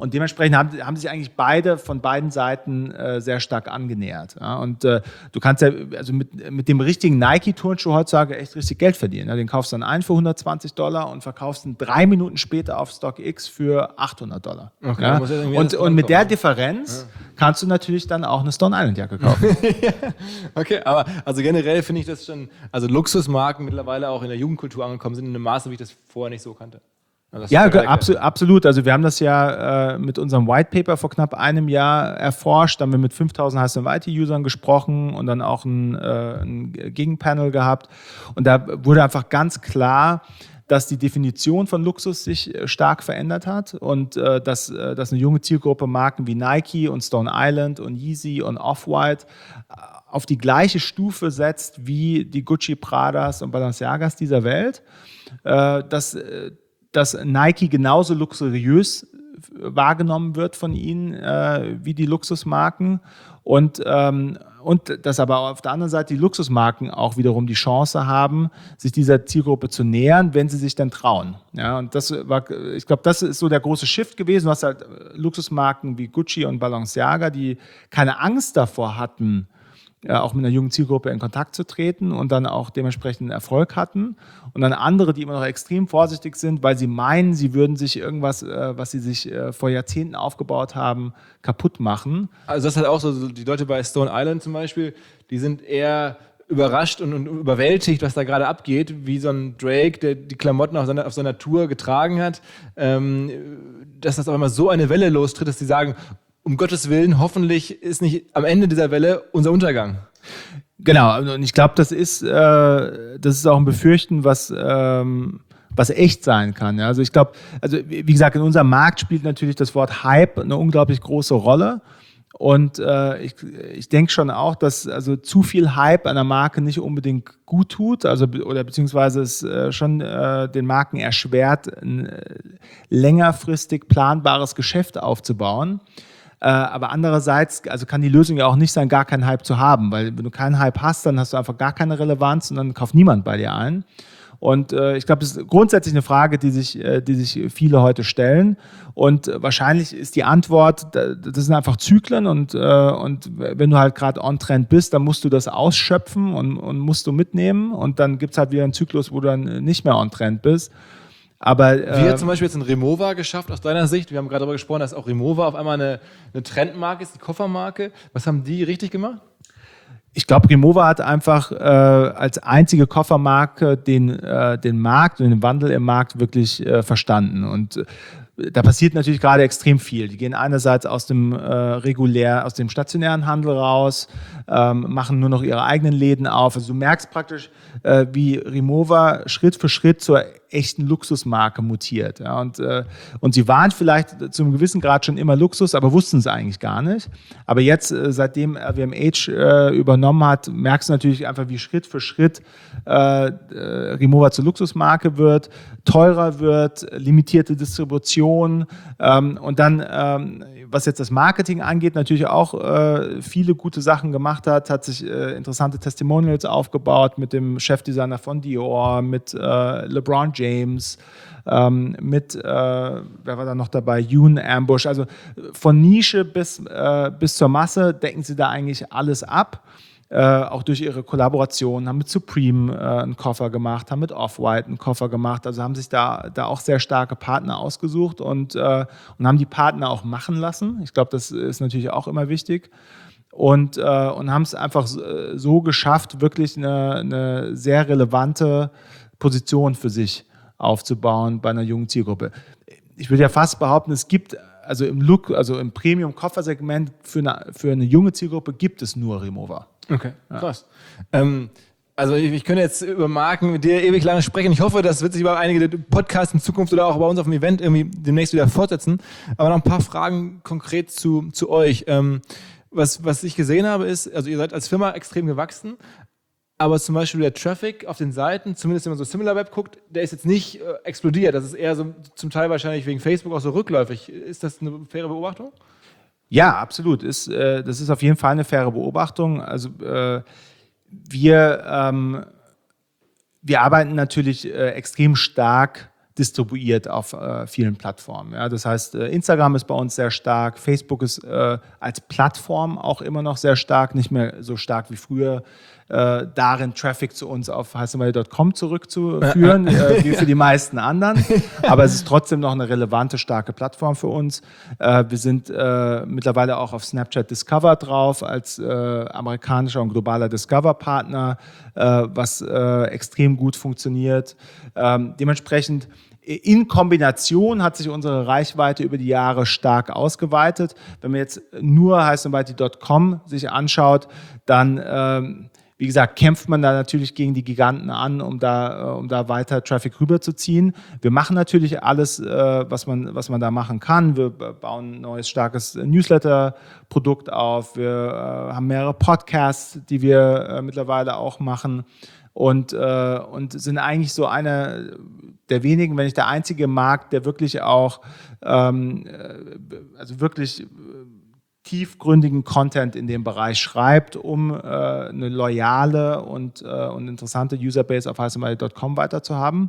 Und dementsprechend haben, haben sich eigentlich beide von beiden Seiten äh, sehr stark angenähert. Ja? Und äh, du kannst ja also mit, mit dem richtigen Nike-Turnschuh heutzutage echt richtig Geld verdienen. Ja? Den kaufst du dann ein für hundertzwanzig Dollar und verkaufst ihn drei Minuten später auf StockX für achthundert Dollar. Okay, ja? muss ja Und, und mit der Differenz ja. kannst du natürlich dann auch eine Stone Island Jacke kaufen. ja. Okay, aber also generell finde ich das schon, also Luxusmarken mittlerweile auch in der Jugendkultur angekommen sind in einem Maße, wie ich das vorher nicht so kannte. Also ja, abso- absolut. Also wir haben das ja äh, mit unserem White Paper vor knapp einem Jahr erforscht. Da haben wir mit fünftausend H S M I T-Usern gesprochen und dann auch ein, äh, ein Gegenpanel gehabt. Und da wurde einfach ganz klar, dass die Definition von Luxus sich stark verändert hat und äh, dass, äh, dass eine junge Zielgruppe Marken wie Nike und Stone Island und Yeezy und Off-White auf die gleiche Stufe setzt wie die Gucci, Pradas und Balenciagas dieser Welt. Äh, dass äh, dass Nike genauso luxuriös wahrgenommen wird von ihnen äh, wie die Luxusmarken und, ähm, und dass aber auf der anderen Seite die Luxusmarken auch wiederum die Chance haben, sich dieser Zielgruppe zu nähern, wenn sie sich dann trauen. Ja, und das war, ich glaube, das ist so der große Shift gewesen. Du hast halt Luxusmarken wie Gucci und Balenciaga, die keine Angst davor hatten, Ja, auch mit einer jungen Zielgruppe in Kontakt zu treten und dann auch dementsprechend Erfolg hatten. Und dann andere, die immer noch extrem vorsichtig sind, weil sie meinen, sie würden sich irgendwas, äh, was sie sich äh, vor Jahrzehnten aufgebaut haben, kaputt machen. Also das ist halt auch so, die Leute bei Stone Island zum Beispiel, die sind eher überrascht und, und überwältigt, was da gerade abgeht, wie so ein Drake, der die Klamotten auf seiner, auf seiner Tour getragen hat, ähm, dass das auf einmal so eine Welle lostritt, dass sie sagen, um Gottes Willen, hoffentlich ist nicht am Ende dieser Welle unser Untergang. Genau, und ich glaube, das ist, äh, das ist auch ein Befürchten, was, ähm, was echt sein kann. Ja? Also ich glaube, also wie gesagt, in unserem Markt spielt natürlich das Wort Hype eine unglaublich große Rolle. Und äh, ich, ich denke schon auch, dass also zu viel Hype einer Marke nicht unbedingt gut tut, also oder beziehungsweise es äh, schon äh, den Marken erschwert, ein äh, längerfristig planbares Geschäft aufzubauen. Äh, aber andererseits, also kann die Lösung ja auch nicht sein, gar keinen Hype zu haben, weil wenn du keinen Hype hast, dann hast du einfach gar keine Relevanz und dann kauft niemand bei dir ein. Und äh, ich glaube, das ist grundsätzlich eine Frage, die sich, äh, die sich viele heute stellen. Und äh, wahrscheinlich ist die Antwort, das sind einfach Zyklen und, äh, und wenn du halt gerade on-trend bist, dann musst du das ausschöpfen und, und musst du mitnehmen und dann gibt es halt wieder einen Zyklus, wo du dann nicht mehr on-trend bist. Aber, Wie hat zum Beispiel jetzt ein Rimowa geschafft aus deiner Sicht? Wir haben gerade darüber gesprochen, dass auch Rimowa auf einmal eine, eine Trendmarke ist, eine Koffermarke. Was haben die richtig gemacht? Ich glaube, Rimowa hat einfach äh, als einzige Koffermarke den, äh, den Markt und den Wandel im Markt wirklich äh, verstanden. Und äh, da passiert natürlich gerade extrem viel. Die gehen einerseits aus dem äh, regulär, aus dem stationären Handel raus, ähm, machen nur noch ihre eigenen Läden auf. Also du merkst praktisch, äh, wie Rimowa Schritt für Schritt zur echten Luxusmarke mutiert. Ja, und, äh, und sie waren vielleicht zu einem gewissen Grad schon immer Luxus, aber wussten es eigentlich gar nicht. Aber jetzt, äh, seitdem L V M H äh, übernommen hat, merkst du natürlich einfach, wie Schritt für Schritt äh, äh, Rimowa zur Luxusmarke wird, teurer wird, limitierte Distribution ähm, und dann, ähm, was jetzt das Marketing angeht, natürlich auch äh, viele gute Sachen gemacht hat, hat sich äh, interessante Testimonials aufgebaut mit dem Chefdesigner von Dior, mit äh, LeBron James, ähm, mit, äh, wer war da noch dabei, Yoon Ambush, also von Nische bis, äh, bis zur Masse decken sie da eigentlich alles ab. Äh, auch durch ihre Kollaboration, haben mit Supreme äh, einen Koffer gemacht, haben mit Off-White einen Koffer gemacht, also haben sich da, da auch sehr starke Partner ausgesucht und, äh, und haben die Partner auch machen lassen. Ich glaube, das ist natürlich auch immer wichtig. Und, äh, und haben es einfach so, so geschafft, wirklich eine, eine sehr relevante Position für sich aufzubauen bei einer jungen Zielgruppe. Ich würde ja fast behaupten, es gibt also im Look, also im Premium-Koffersegment für eine, für eine junge Zielgruppe gibt es nur Rimowa. Okay, krass. Ja. Ähm, also ich, ich könnte jetzt über Marken mit dir ewig lange sprechen. Ich hoffe, das wird sich über einige Podcasts in Zukunft oder auch bei uns auf dem Event irgendwie demnächst wieder fortsetzen. Aber noch ein paar Fragen konkret zu, zu euch. Ähm, was, was ich gesehen habe ist, also ihr seid als Firma extrem gewachsen, aber zum Beispiel der Traffic auf den Seiten, zumindest wenn man so SimilarWeb guckt, der ist jetzt nicht äh, explodiert. Das ist eher so zum Teil wahrscheinlich wegen Facebook auch so rückläufig. Ist das eine faire Beobachtung? Ja, absolut. Ist, äh, das ist auf jeden Fall eine faire Beobachtung. Also äh, wir, ähm, wir arbeiten natürlich äh, extrem stark distribuiert auf äh, vielen Plattformen. Ja, das heißt, äh, Instagram ist bei uns sehr stark, Facebook ist äh, als Plattform auch immer noch sehr stark, nicht mehr so stark wie früher, äh, darin Traffic zu uns auf heißenweile Punkt com zurückzuführen, äh, wie für die meisten anderen. Aber es ist trotzdem noch eine relevante, starke Plattform für uns. Äh, wir sind äh, mittlerweile auch auf Snapchat Discover drauf, als äh, amerikanischer und globaler Discover-Partner, äh, was äh, extrem gut funktioniert. Ähm, dementsprechend in Kombination hat sich unsere Reichweite über die Jahre stark ausgeweitet. Wenn man jetzt nur heißenweile Punkt com sich anschaut, dann ähm, wie gesagt, kämpft man da natürlich gegen die Giganten an, um da, um da weiter Traffic rüberzuziehen. Wir machen natürlich alles, was man, was man da machen kann. Wir bauen ein neues, starkes Newsletter-Produkt auf. Wir haben mehrere Podcasts, die wir mittlerweile auch machen. Und, und sind eigentlich so einer der wenigen, wenn nicht der einzige Markt, der wirklich auch, ähm, also wirklich tiefgründigen Content in dem Bereich schreibt, um äh, eine loyale und, äh, und interessante Userbase auf heißenweile Punkt com weiter zu haben.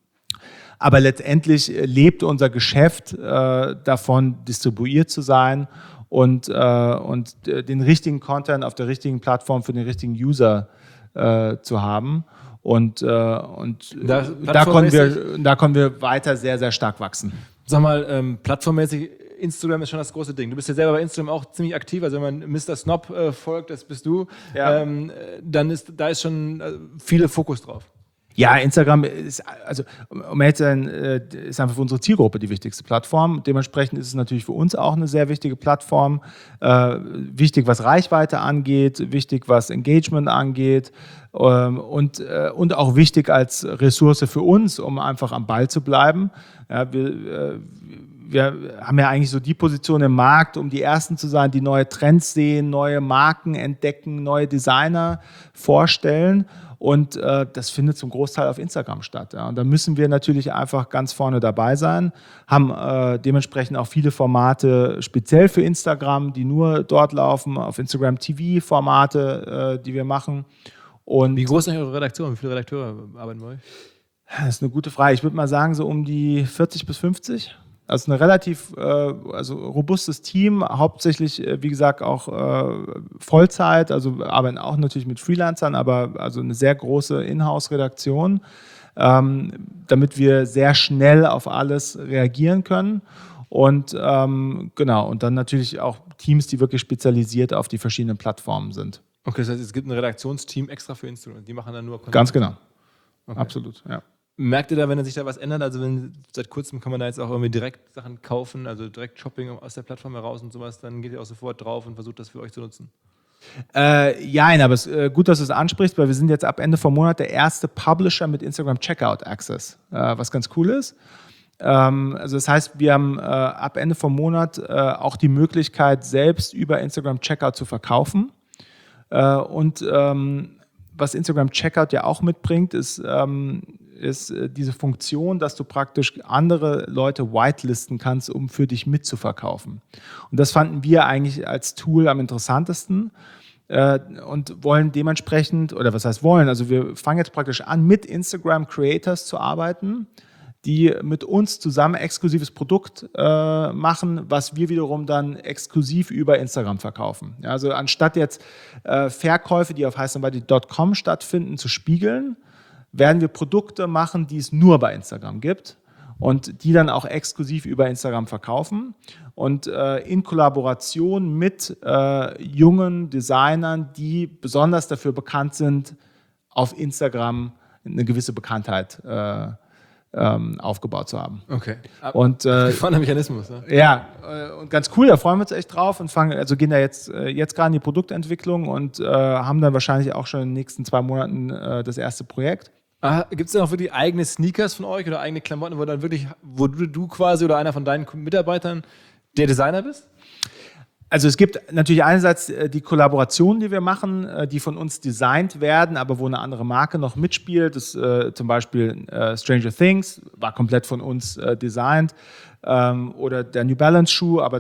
Aber letztendlich lebt unser Geschäft äh, davon, distribuiert zu sein und, äh, und den richtigen Content auf der richtigen Plattform für den richtigen User äh, zu haben. Und, äh, und da, da, konnten wir, da konnten wir weiter sehr, sehr stark wachsen. Sag mal, ähm, plattformmäßig, Instagram ist schon das große Ding. Du bist ja selber bei Instagram auch ziemlich aktiv. Also wenn man Mister Snob äh, folgt, das bist du, ja. ähm, dann ist da ist schon äh, viel Fokus drauf. Ja, Instagram ist, also um ehrlich zu sein, ist einfach für unsere Zielgruppe die wichtigste Plattform. Dementsprechend ist es natürlich für uns auch eine sehr wichtige Plattform. Äh, wichtig, was Reichweite angeht, wichtig, was Engagement angeht ähm, und, äh, und auch wichtig als Ressource für uns, um einfach am Ball zu bleiben. Ja, wir, äh, wir haben ja eigentlich so die Position im Markt, um die Ersten zu sein, die neue Trends sehen, neue Marken entdecken, neue Designer vorstellen. Und äh, das findet zum Großteil auf Instagram statt. Ja. Und da müssen wir natürlich einfach ganz vorne dabei sein, haben äh, dementsprechend auch viele Formate speziell für Instagram, die nur dort laufen, auf Instagram T V-Formate, äh, die wir machen. Und wie groß ist eure Redaktion? Wie viele Redakteure arbeiten bei euch? Das ist eine gute Frage. Ich würde mal sagen, so um die vierzig bis fünfzig. Also ein relativ äh, also robustes Team, hauptsächlich, äh, wie gesagt, auch äh, Vollzeit, also wir arbeiten auch natürlich mit Freelancern, aber also eine sehr große Inhouse-Redaktion, ähm, damit wir sehr schnell auf alles reagieren können. Und ähm, genau, und dann natürlich auch Teams, die wirklich spezialisiert auf die verschiedenen Plattformen sind. Okay, das heißt, es gibt ein Redaktionsteam extra für Instagram, die machen dann nur Content. Ganz genau. Okay. Absolut, ja. Merkt ihr da, wenn sich da was ändert? Also wenn, seit kurzem kann man da jetzt auch irgendwie direkt Sachen kaufen, also direkt Shopping aus der Plattform heraus und sowas, dann geht ihr auch sofort drauf und versucht das für euch zu nutzen. Äh, ja, aber es ist äh, gut, dass du es ansprichst, weil wir sind jetzt ab Ende vom Monat der erste Publisher mit Instagram Checkout Access, äh, was ganz cool ist. Ähm, also das heißt, wir haben äh, ab Ende vom Monat äh, auch die Möglichkeit, selbst über Instagram Checkout zu verkaufen. Äh, und ähm, was Instagram Checkout ja auch mitbringt, ist, ähm, ist diese Funktion, dass du praktisch andere Leute whitelisten kannst, um für dich mitzuverkaufen. Und das fanden wir eigentlich als Tool am interessantesten äh, und wollen dementsprechend, oder was heißt wollen, also wir fangen jetzt praktisch an, mit Instagram Creators zu arbeiten, die mit uns zusammen exklusives Produkt äh, machen, was wir wiederum dann exklusiv über Instagram verkaufen. Ja, also anstatt jetzt äh, Verkäufe, die auf heißenweile Punkt com stattfinden, zu spiegeln, werden wir Produkte machen, die es nur bei Instagram gibt und die dann auch exklusiv über Instagram verkaufen und äh, in Kollaboration mit äh, jungen Designern, die besonders dafür bekannt sind, auf Instagram eine gewisse Bekanntheit äh, ähm, aufgebaut zu haben. Okay. Und äh, spannender Mechanismus. Ne? Ja, äh, und ganz cool, da freuen wir uns echt drauf und fangen, also gehen da jetzt, äh, jetzt gerade in die Produktentwicklung und äh, haben dann wahrscheinlich auch schon in den nächsten zwei Monaten äh, das erste Projekt. Ah, gibt es denn auch wirklich eigene Sneakers von euch oder eigene Klamotten, wo dann wirklich, wo du, du quasi oder einer von deinen Mitarbeitern der Designer bist? Also es gibt natürlich einerseits die Kollaborationen, die wir machen, die von uns designt werden, aber wo eine andere Marke noch mitspielt. Das, äh, zum Beispiel äh, Stranger Things war komplett von uns äh, designt. Ähm, oder der New Balance Schuh, aber da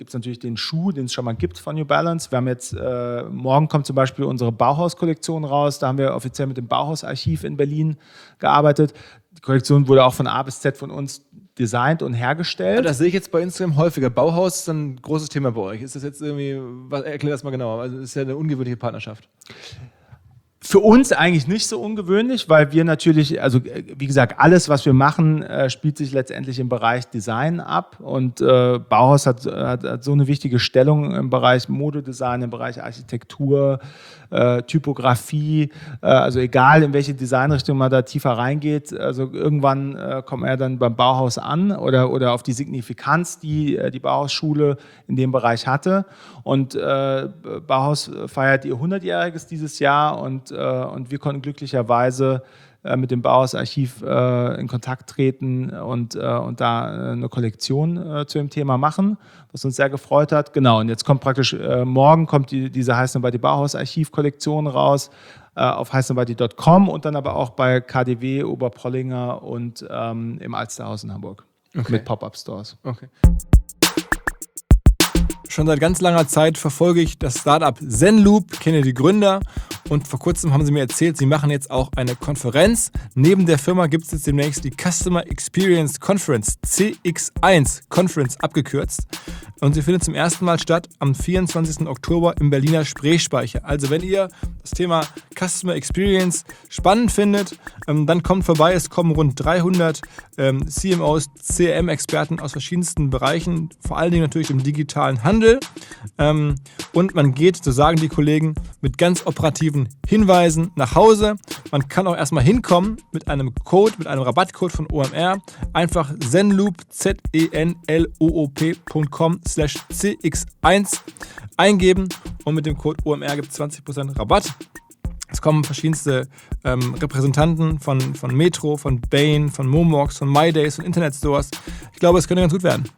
gibt es natürlich den Schuh, den es schon mal gibt von New Balance. Wir haben jetzt, äh, morgen kommt zum Beispiel unsere Bauhaus-Kollektion raus. Da haben wir offiziell mit dem Bauhaus-Archiv in Berlin gearbeitet. Die Kollektion wurde auch von A bis Z von uns designt und hergestellt. Ja, das sehe ich jetzt bei Instagram häufiger. Bauhaus ist ein großes Thema bei euch. Ist das jetzt irgendwie, was, erklär das mal genauer. Also das ist ja eine ungewöhnliche Partnerschaft. Für uns eigentlich nicht so ungewöhnlich, weil wir natürlich, also wie gesagt, alles, was wir machen, äh, spielt sich letztendlich im Bereich Design ab. Und äh, Bauhaus hat, hat, hat so eine wichtige Stellung im Bereich Modedesign, im Bereich Architektur, äh, Typografie. Äh, also egal, in welche Designrichtung man da tiefer reingeht, also irgendwann äh, kommt man ja dann beim Bauhaus an oder, oder auf die Signifikanz, die äh, die Bauhausschule in dem Bereich hatte. Und äh, Bauhaus feiert ihr hundertjähriges dieses Jahr und und wir konnten glücklicherweise äh, mit dem Bauhaus-Archiv äh, in Kontakt treten und, äh, und da eine Kollektion äh, zu dem Thema machen, was uns sehr gefreut hat. Genau, und jetzt kommt praktisch, äh, morgen kommt die, diese Heiß Nobody Bauhaus-Archiv-Kollektion raus äh, auf heiß nobody punkt com und dann aber auch bei K D W, Oberpollinger und ähm, im Alsterhaus in Hamburg Okay. mit Pop-Up-Stores. Okay. Schon seit ganz langer Zeit verfolge ich das Startup Zenloop, kenne die Gründer und vor kurzem haben sie mir erzählt, sie machen jetzt auch eine Konferenz. Neben der Firma gibt es jetzt demnächst die Customer Experience Conference, C X eins Conference abgekürzt. Und sie findet zum ersten Mal statt am vierundzwanzigsten Oktober im Berliner Spreespeicher. Also wenn ihr das Thema Customer Experience spannend findet, ähm, dann kommt vorbei. Es kommen rund dreihundert ähm, C M Os, C R M-Experten aus verschiedensten Bereichen, vor allen Dingen natürlich im digitalen Handel. Ähm, und man geht, so sagen die Kollegen, mit ganz operativen Hinweisen nach Hause. Man kann auch erstmal hinkommen mit einem Code, mit einem Rabattcode von O M R. Einfach Zenloop, Z E N L O O P Punkt com slash C X eins eingeben und mit dem Code O M R gibt es zwanzig Prozent Rabatt. Es kommen verschiedenste ähm, Repräsentanten von, von Metro, von Bain, von Momox, von MyDays, von Internetstores. Ich glaube, es könnte ganz gut werden.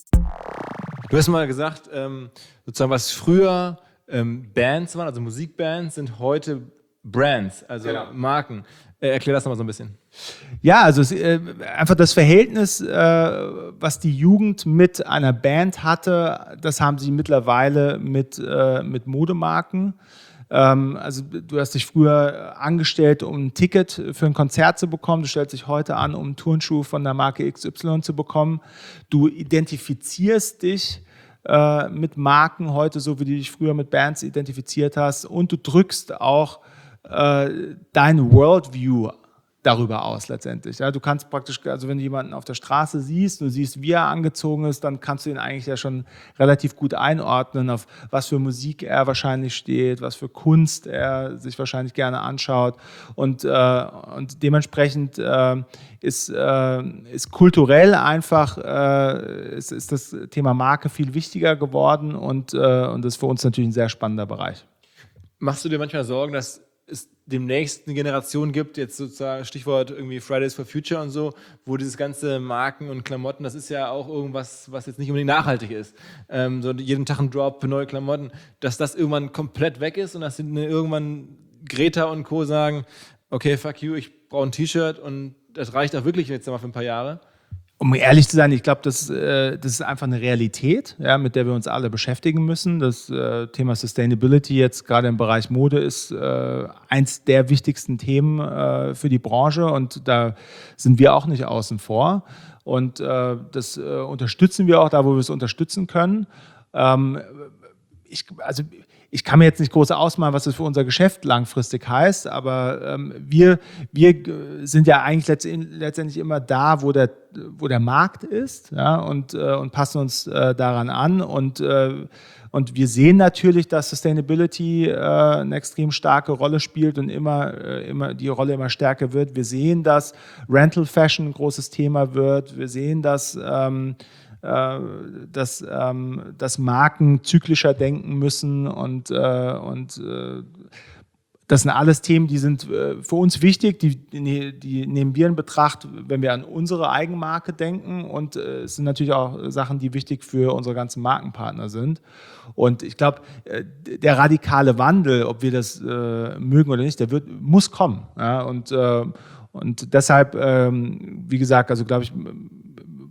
Du hast mal gesagt, ähm, sozusagen was früher ähm, Bands waren, also Musikbands, sind heute Brands, also Genau. Marken. Äh, erklär das nochmal so ein bisschen. Ja, also es, äh, einfach das Verhältnis, äh, was die Jugend mit einer Band hatte, das haben sie mittlerweile mit, äh, mit Modemarken. Ähm, also du hast dich früher angestellt, um ein Ticket für ein Konzert zu bekommen. Du stellst dich heute an, um einen Turnschuh von der Marke X Y zu bekommen. Du identifizierst dich äh, mit Marken heute, so wie du dich früher mit Bands identifiziert hast. Und du drückst auch äh, dein Worldview darüber aus letztendlich. Ja, du kannst praktisch, also wenn du jemanden auf der Straße siehst, du siehst, wie er angezogen ist, dann kannst du ihn eigentlich ja schon relativ gut einordnen, auf was für Musik er wahrscheinlich steht, was für Kunst er sich wahrscheinlich gerne anschaut. Und, äh, und dementsprechend äh, ist, äh, ist kulturell einfach äh, ist, ist das Thema Marke viel wichtiger geworden und, äh, und das ist für uns natürlich ein sehr spannender Bereich. Machst du dir manchmal Sorgen, dass es demnächst eine Generation gibt, jetzt sozusagen Stichwort irgendwie Fridays for Future und so, wo dieses ganze Marken und Klamotten, das ist ja auch irgendwas, was jetzt nicht unbedingt nachhaltig ist. Ähm, so jeden Tag ein Drop für neue Klamotten, dass das irgendwann komplett weg ist und dass irgendwann Greta und Co. sagen, okay, fuck you, ich brauche ein T-Shirt und das reicht auch wirklich jetzt mal für ein paar Jahre. Um ehrlich zu sein, ich glaube, das, äh, das ist einfach eine Realität, ja, mit der wir uns alle beschäftigen müssen. Das äh, Thema Sustainability jetzt gerade im Bereich Mode ist äh, eins der wichtigsten Themen äh, für die Branche und da sind wir auch nicht außen vor. Und äh, das äh, unterstützen wir auch da, wo wir es unterstützen können. Ähm, ich, also ich kann mir jetzt nicht groß ausmalen, was das für unser Geschäft langfristig heißt, aber ähm, wir, wir sind ja eigentlich letztendlich, letztendlich immer da, wo der, wo der Markt ist, ja, und, äh, und passen uns äh, daran an. Und, äh, und wir sehen natürlich, dass Sustainability äh, eine extrem starke Rolle spielt und immer, äh, immer die Rolle immer stärker wird. Wir sehen, dass Rental Fashion ein großes Thema wird. Wir sehen, dass ähm, Dass, ähm, dass Marken zyklischer denken müssen und, äh, und äh, das sind alles Themen, die sind äh, für uns wichtig, die, die, die nehmen wir in Betracht, wenn wir an unsere Eigenmarke denken und äh, es sind natürlich auch Sachen, die wichtig für unsere ganzen Markenpartner sind und ich glaube, äh, der radikale Wandel, ob wir das äh, mögen oder nicht, der wird, muss kommen, ja? und, äh, und deshalb, ähm, wie gesagt, also glaube ich,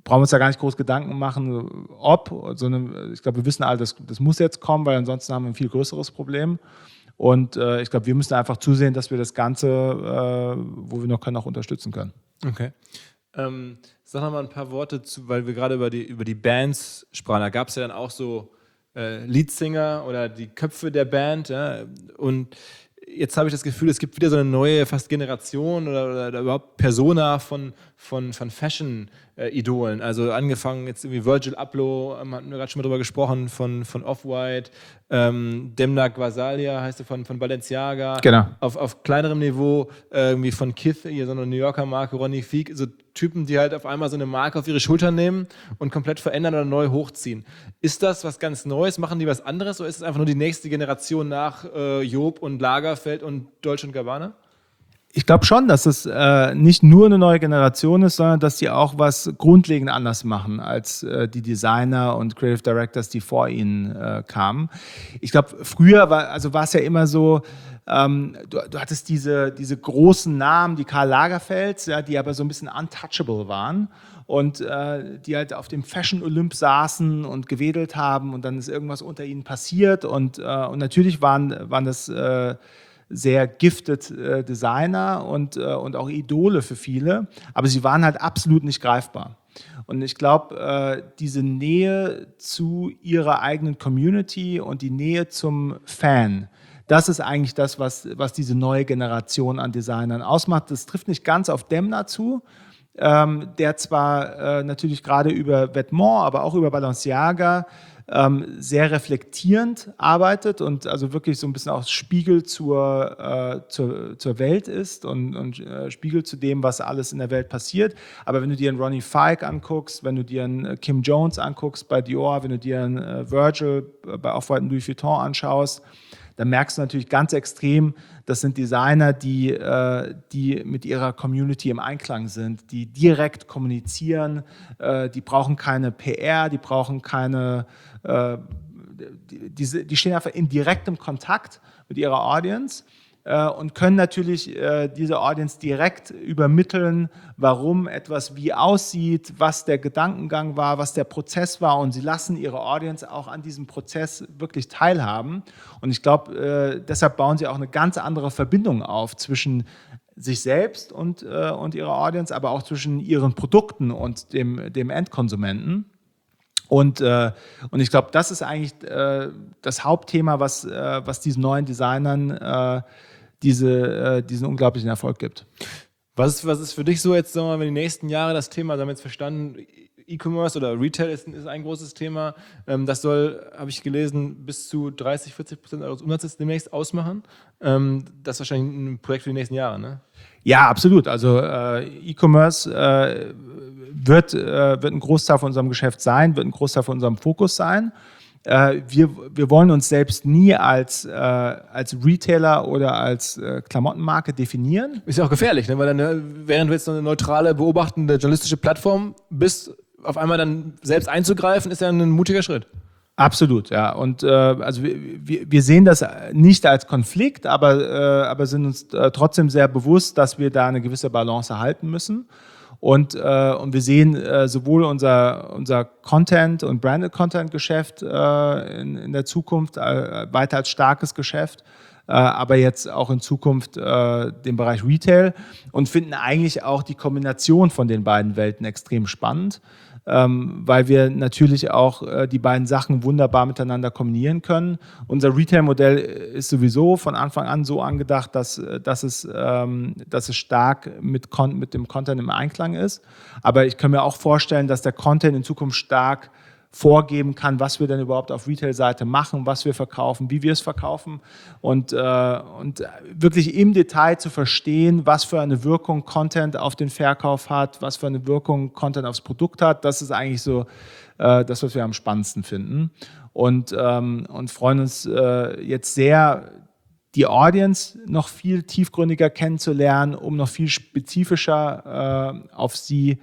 brauchen wir uns da gar nicht groß Gedanken machen, ob, sondern ich glaube, wir wissen alle, das, das muss jetzt kommen, weil ansonsten haben wir ein viel größeres Problem. Und äh, ich glaube, wir müssen einfach zusehen, dass wir das Ganze, äh, wo wir noch können, auch unterstützen können. Okay. Ähm, sag noch mal ein paar Worte zu, weil wir gerade über die, über die Bands sprachen. Da gab es ja dann auch so äh, Leadsinger oder die Köpfe der Band. Ja? Und jetzt habe ich das Gefühl, es gibt wieder so eine neue fast Generation oder, oder, oder überhaupt Persona von, von, von Fashion-Idolen. Also angefangen jetzt irgendwie Virgil Abloh, ähm, hatten wir gerade schon mal drüber gesprochen, von, von Off-White, ähm, Demna Gvasalia heißt er von, von Balenciaga. Genau. Auf, auf kleinerem Niveau äh, irgendwie von Kith, hier so eine New Yorker Marke, Ronnie Fieg, so Typen, die halt auf einmal so eine Marke auf ihre Schultern nehmen und komplett verändern oder neu hochziehen. Ist das was ganz Neues? Machen die was anderes oder ist es einfach nur die nächste Generation nach äh, Job und Lagerfeld und Dolce und Gabbana? Ich glaube schon, dass es äh, nicht nur eine neue Generation ist, sondern dass die auch was grundlegend anders machen als äh, die Designer und Creative Directors, die vor ihnen äh, kamen. Ich glaube, früher war also war es ja immer so, ähm, du, du hattest diese, diese großen Namen, die Karl Lagerfelds, ja, die aber so ein bisschen untouchable waren und äh, die halt auf dem Fashion Olymp saßen und gewedelt haben und dann ist irgendwas unter ihnen passiert und, äh, und natürlich waren, waren das äh, sehr gifted äh, Designer und, äh, und auch Idole für viele, aber sie waren halt absolut nicht greifbar. Und ich glaube, äh, diese Nähe zu ihrer eigenen Community und die Nähe zum Fan, das ist eigentlich das, was, was diese neue Generation an Designern ausmacht. Das trifft nicht ganz auf Demna zu, ähm, der zwar äh, natürlich gerade über Vetements, aber auch über Balenciaga ähm, sehr reflektierend arbeitet und also wirklich so ein bisschen auch Spiegel zur, äh, zur, zur Welt ist und, und äh, Spiegel zu dem, was alles in der Welt passiert. Aber wenn du dir einen Ronnie Fieg anguckst, wenn du dir einen Kim Jones anguckst bei Dior, wenn du dir einen äh, Virgil bei Off-White und Louis Vuitton anschaust, dann merkst du natürlich ganz extrem, das sind Designer, die, äh, die mit ihrer Community im Einklang sind, die direkt kommunizieren, äh, die brauchen keine P R, die brauchen keine, äh, die, die, die stehen einfach in direktem Kontakt mit ihrer Audience äh, und können natürlich äh, diese Audience direkt übermitteln, warum etwas wie aussieht, was der Gedankengang war, was der Prozess war und sie lassen ihre Audience auch an diesem Prozess wirklich teilhaben. Und ich glaube, äh, deshalb bauen sie auch eine ganz andere Verbindung auf zwischen sich selbst und, äh, und ihrer Audience, aber auch zwischen ihren Produkten und dem, dem Endkonsumenten. Und, äh, und ich glaube, das ist eigentlich äh, das Hauptthema, was, äh, was diesen neuen Designern äh, diese, äh, diesen unglaublichen Erfolg gibt. Was ist, was ist für dich so jetzt, sagen wir mal, wenn die nächsten Jahre das Thema, wir haben jetzt verstanden, E-Commerce oder Retail ist, ist ein großes Thema. Ähm, das soll, habe ich gelesen, bis zu dreißig, vierzig Prozent eures Umsatzes demnächst ausmachen. Ähm, das ist wahrscheinlich ein Projekt für die nächsten Jahre, ne? Ja, absolut. Also äh, E-Commerce äh, wird, äh, wird ein Großteil von unserem Geschäft sein, wird ein Großteil von unserem Fokus sein. Äh, wir, wir wollen uns selbst nie als, äh, als Retailer oder als äh, Klamottenmarke definieren. Ist ja auch gefährlich, ne? Weil dann, ne, während du jetzt eine neutrale, beobachtende journalistische Plattform bist, auf einmal dann selbst einzugreifen, ist ja ein mutiger Schritt. Absolut, ja. Und äh, also wir, wir sehen das nicht als Konflikt, aber, äh, aber sind uns äh, trotzdem sehr bewusst, dass wir da eine gewisse Balance erhalten müssen. Und, äh, und wir sehen äh, sowohl unser, unser Content- und Branded-Content-Geschäft äh, in, in der Zukunft äh, weiter als starkes Geschäft, äh, aber jetzt auch in Zukunft äh, den Bereich Retail und finden eigentlich auch die Kombination von den beiden Welten extrem spannend. Ähm, weil wir natürlich auch äh, die beiden Sachen wunderbar miteinander kombinieren können. Unser Retail-Modell ist sowieso von Anfang an so angedacht, dass, dass, es, ähm, dass es stark mit, Con- mit dem Content im Einklang ist. Aber ich kann mir auch vorstellen, dass der Content in Zukunft stark vorgeben kann, was wir denn überhaupt auf Retail-Seite machen, was wir verkaufen, wie wir es verkaufen und, äh, und wirklich im Detail zu verstehen, was für eine Wirkung Content auf den Verkauf hat, was für eine Wirkung Content aufs Produkt hat. Das ist eigentlich so äh, das, was wir am spannendsten finden und, ähm, und freuen uns äh, jetzt sehr, die Audience noch viel tiefgründiger kennenzulernen, um noch viel spezifischer äh, auf sie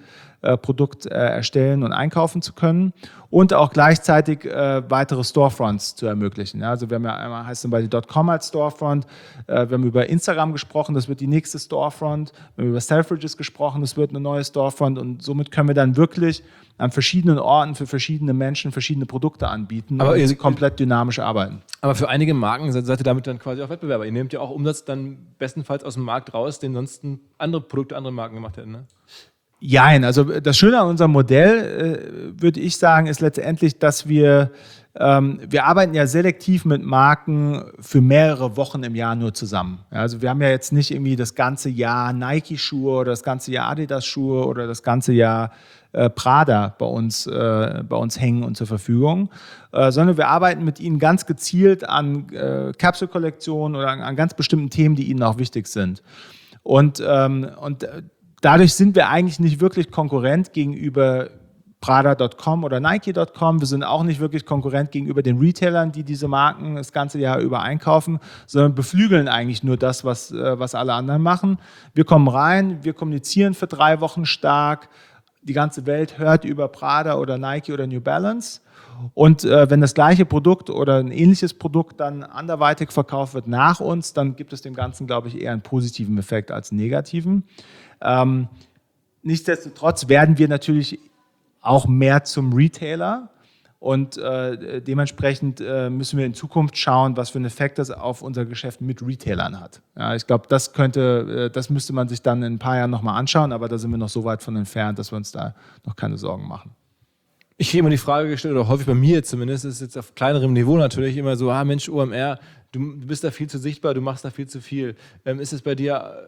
äh, Produkt äh, erstellen und einkaufen zu können und auch gleichzeitig äh, weitere Storefronts zu ermöglichen. Ja, also wir haben ja einmal heißt zum Beispiel .com als Storefront, äh, wir haben über Instagram gesprochen, das wird die nächste Storefront, wir haben über Selfridges gesprochen, das wird eine neue Storefront und somit können wir dann wirklich an verschiedenen Orten für verschiedene Menschen verschiedene Produkte anbieten, aber und sie komplett dynamisch arbeiten. Aber für einige Marken seid ihr damit dann quasi auch Wettbewerber. Ihr nehmt ja auch Umsatz dann bestenfalls aus dem Markt raus, den sonst andere Produkte, andere Marken gemacht hätten, ne? Jein, also das Schöne an unserem Modell, äh, würde ich sagen, ist letztendlich, dass wir, ähm, wir arbeiten ja selektiv mit Marken für mehrere Wochen im Jahr nur zusammen. Ja, also wir haben ja jetzt nicht irgendwie das ganze Jahr Nike-Schuhe oder das ganze Jahr Adidas-Schuhe oder das ganze Jahr äh, Prada bei uns, äh, bei uns hängen und zur Verfügung, äh, sondern wir arbeiten mit ihnen ganz gezielt an äh, Capsule-Kollektionen oder an, an ganz bestimmten Themen, die ihnen auch wichtig sind. Und, ähm, und dadurch sind wir eigentlich nicht wirklich Konkurrent gegenüber Prada Punkt com oder Nike Punkt com. Wir sind auch nicht wirklich Konkurrent gegenüber den Retailern, die diese Marken das ganze Jahr über einkaufen, sondern beflügeln eigentlich nur das, was, was alle anderen machen. Wir kommen rein, wir kommunizieren für drei Wochen stark. Die ganze Welt hört über Prada oder Nike oder New Balance. Und äh, wenn das gleiche Produkt oder ein ähnliches Produkt dann anderweitig verkauft wird nach uns, dann gibt es dem Ganzen, glaube ich, eher einen positiven Effekt als einen negativen. Ähm, nichtsdestotrotz werden wir natürlich auch mehr zum Retailer und äh, dementsprechend äh, müssen wir in Zukunft schauen, was für einen Effekt das auf unser Geschäft mit Retailern hat. Ja, ich glaube, das könnte, äh, das müsste man sich dann in ein paar Jahren nochmal anschauen, aber da sind wir noch so weit von entfernt, dass wir uns da noch keine Sorgen machen. Ich kriege immer die Frage gestellt, oder häufig bei mir zumindest, ist jetzt auf kleinerem Niveau natürlich immer so, ah Mensch, O M R, du, du bist da viel zu sichtbar, du machst da viel zu viel. Ähm, ist es bei dir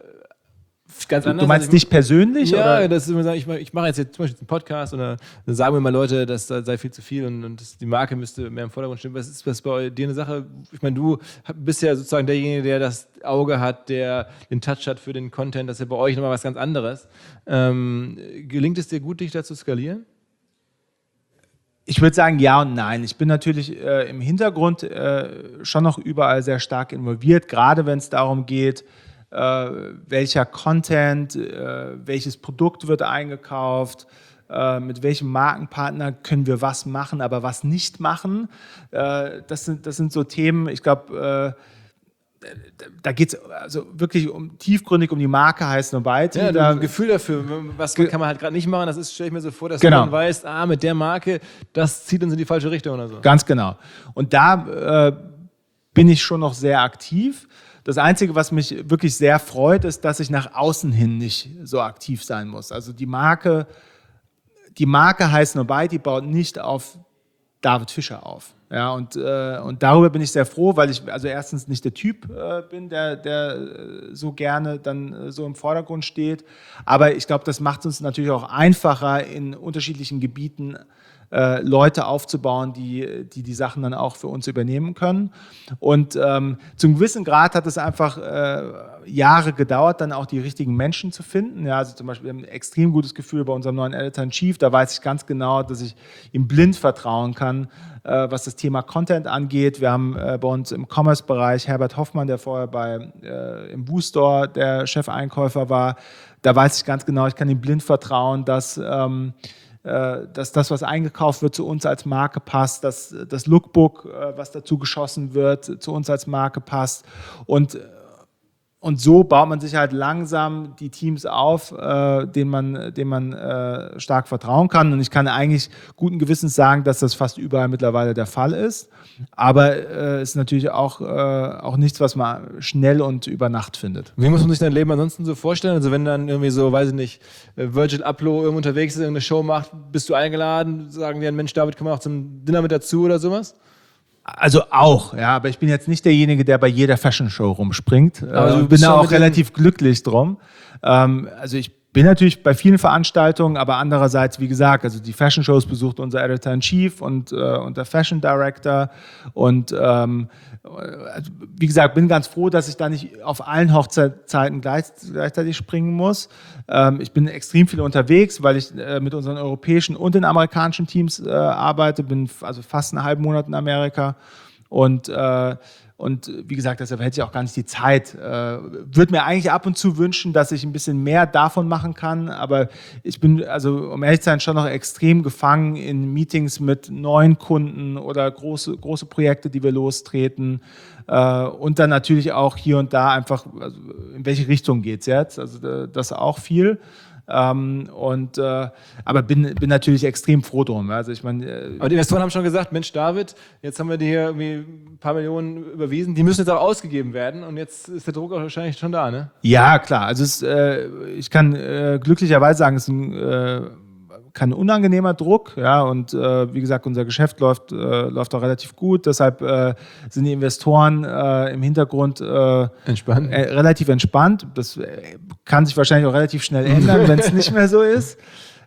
ganz anders? Du meinst dich persönlich? Ja, oder? das ist immer sagen, ich mache ich mach jetzt, jetzt zum Beispiel einen Podcast und dann sagen mir mal Leute, das sei viel zu viel und, und das, die Marke müsste mehr im Vordergrund stehen. Was ist das bei dir eine Sache? Ich meine, du bist ja sozusagen derjenige, der das Auge hat, der den Touch hat für den Content, das ist ja bei euch nochmal was ganz anderes. Ähm, gelingt es dir gut, dich da zu skalieren? Ich würde sagen ja und nein. Ich bin natürlich äh, im Hintergrund äh, schon noch überall sehr stark involviert, gerade wenn es darum geht, äh, welcher Content, äh, welches Produkt wird eingekauft, äh, mit welchem Markenpartner können wir was machen, aber was nicht machen. Äh, das sind, das sind so Themen, ich glaube, äh, da geht es also wirklich um, tiefgründig um die Marke Heiß Nobody. Ja, da, ein Gefühl dafür, was kann man halt gerade nicht machen, das ist, stelle ich mir so vor, dass genau. du dann weißt, ah, mit der Marke, das zieht uns in die falsche Richtung oder so. Ganz genau. Und da äh, bin ich schon noch sehr aktiv. Das Einzige, was mich wirklich sehr freut, ist, dass ich nach außen hin nicht so aktiv sein muss. Also die Marke, die Marke Heiß Nobody baut nicht auf David Fischer auf. Ja, und, äh, und darüber bin ich sehr froh, weil ich also erstens nicht der Typ äh, bin, der, der äh, so gerne dann äh, so im Vordergrund steht. Aber ich glaube, das macht es uns natürlich auch einfacher, in unterschiedlichen Gebieten äh, Leute aufzubauen, die, die die Sachen dann auch für uns übernehmen können. Und ähm, zum gewissen Grad hat es einfach äh, Jahre gedauert, dann auch die richtigen Menschen zu finden. Ja, also zum Beispiel ein extrem gutes Gefühl bei unserem neuen Editor-in-Chief. Da weiß ich ganz genau, dass ich ihm blind vertrauen kann, äh, was das Thema Content angeht. Wir haben äh, bei uns im Commerce-Bereich Herbert Hoffmann, der vorher bei, äh, im Woo-Store der Chefeinkäufer war. Da weiß ich ganz genau, ich kann ihm blind vertrauen, dass ähm, dass das, was eingekauft wird, zu uns als Marke passt, dass das Lookbook, was dazu geschossen wird, zu uns als Marke passt. Und, und so baut man sich halt langsam die Teams auf, äh, denen man, denen man äh, stark vertrauen kann. Und ich kann eigentlich guten Gewissens sagen, dass das fast überall mittlerweile der Fall ist. Aber es äh, ist natürlich auch, äh, auch nichts, was man schnell und über Nacht findet. Wie muss man sich dein Leben ansonsten so vorstellen? Also wenn dann irgendwie so, weiß ich nicht, Virgil Abloh irgendwo unterwegs ist, irgendeine Show macht, bist du eingeladen, sagen die, Mensch, David, komm mal auch zum Dinner mit dazu oder sowas? Also auch, ja, aber ich bin jetzt nicht derjenige, der bei jeder Fashion-Show rumspringt. Also äh, bin da auch relativ glücklich drum. Ähm, also ich bin natürlich bei vielen Veranstaltungen, aber andererseits, wie gesagt, also die Fashion-Shows besucht unser Editor-in-Chief und, äh, und der Fashion-Director und ähm, also, wie gesagt, bin ganz froh, dass ich da nicht auf allen Hochzeiten gleich, gleichzeitig springen muss. Ähm, ich bin extrem viel unterwegs, weil ich äh, mit unseren europäischen und den amerikanischen Teams äh, arbeite, bin also fast einen halben Monat in Amerika und, äh, Und wie gesagt, deshalb hätte ich auch gar nicht die Zeit. Äh, würde mir eigentlich ab und zu wünschen, dass ich ein bisschen mehr davon machen kann. Aber ich bin, also um ehrlich zu sein, schon noch extrem gefangen in Meetings mit neuen Kunden oder große, große Projekte, die wir lostreten. Äh, und dann natürlich auch hier und da einfach, also in welche Richtung geht es jetzt? Also das auch viel. Ähm, und, äh, aber bin, bin natürlich extrem froh drum. Also ich meine, äh, aber die Investoren haben schon gesagt, Mensch David, jetzt haben wir dir hier irgendwie ein paar Millionen überwiesen, die müssen jetzt auch ausgegeben werden und jetzt ist der Druck auch wahrscheinlich schon da, ne? Ja, klar. Also es, äh, ich kann äh, glücklicherweise sagen, es ist ein äh, kein unangenehmer Druck, ja, und äh, wie gesagt, unser Geschäft läuft, äh, läuft auch relativ gut, deshalb äh, sind die Investoren äh, im Hintergrund äh, entspannt. Äh, relativ entspannt. Das äh, kann sich wahrscheinlich auch relativ schnell ändern, wenn es nicht mehr so ist.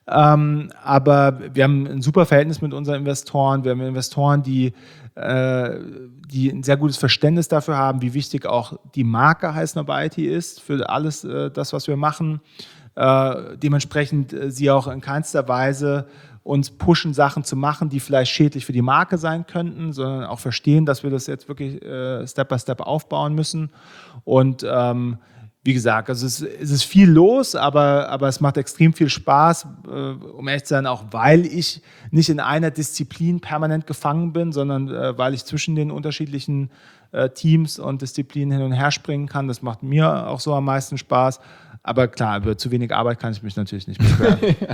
Ähm, aber wir haben ein super Verhältnis mit unseren Investoren. Wir haben Investoren, die, äh, die ein sehr gutes Verständnis dafür haben, wie wichtig auch die Marke Highsnobiety I T ist für alles äh, das, was wir machen. Äh, dementsprechend äh, sie auch in keinster Weise uns pushen, Sachen zu machen, die vielleicht schädlich für die Marke sein könnten, sondern auch verstehen, dass wir das jetzt wirklich äh, Step by Step aufbauen müssen. Und ähm, wie gesagt, also es, es ist viel los, aber, aber es macht extrem viel Spaß, äh, um ehrlich zu sein, auch weil ich nicht in einer Disziplin permanent gefangen bin, sondern äh, weil ich zwischen den unterschiedlichen äh, Teams und Disziplinen hin und her springen kann. Das macht mir auch so am meisten Spaß. Aber klar, über zu wenig Arbeit kann ich mich natürlich nicht beschweren. Ja.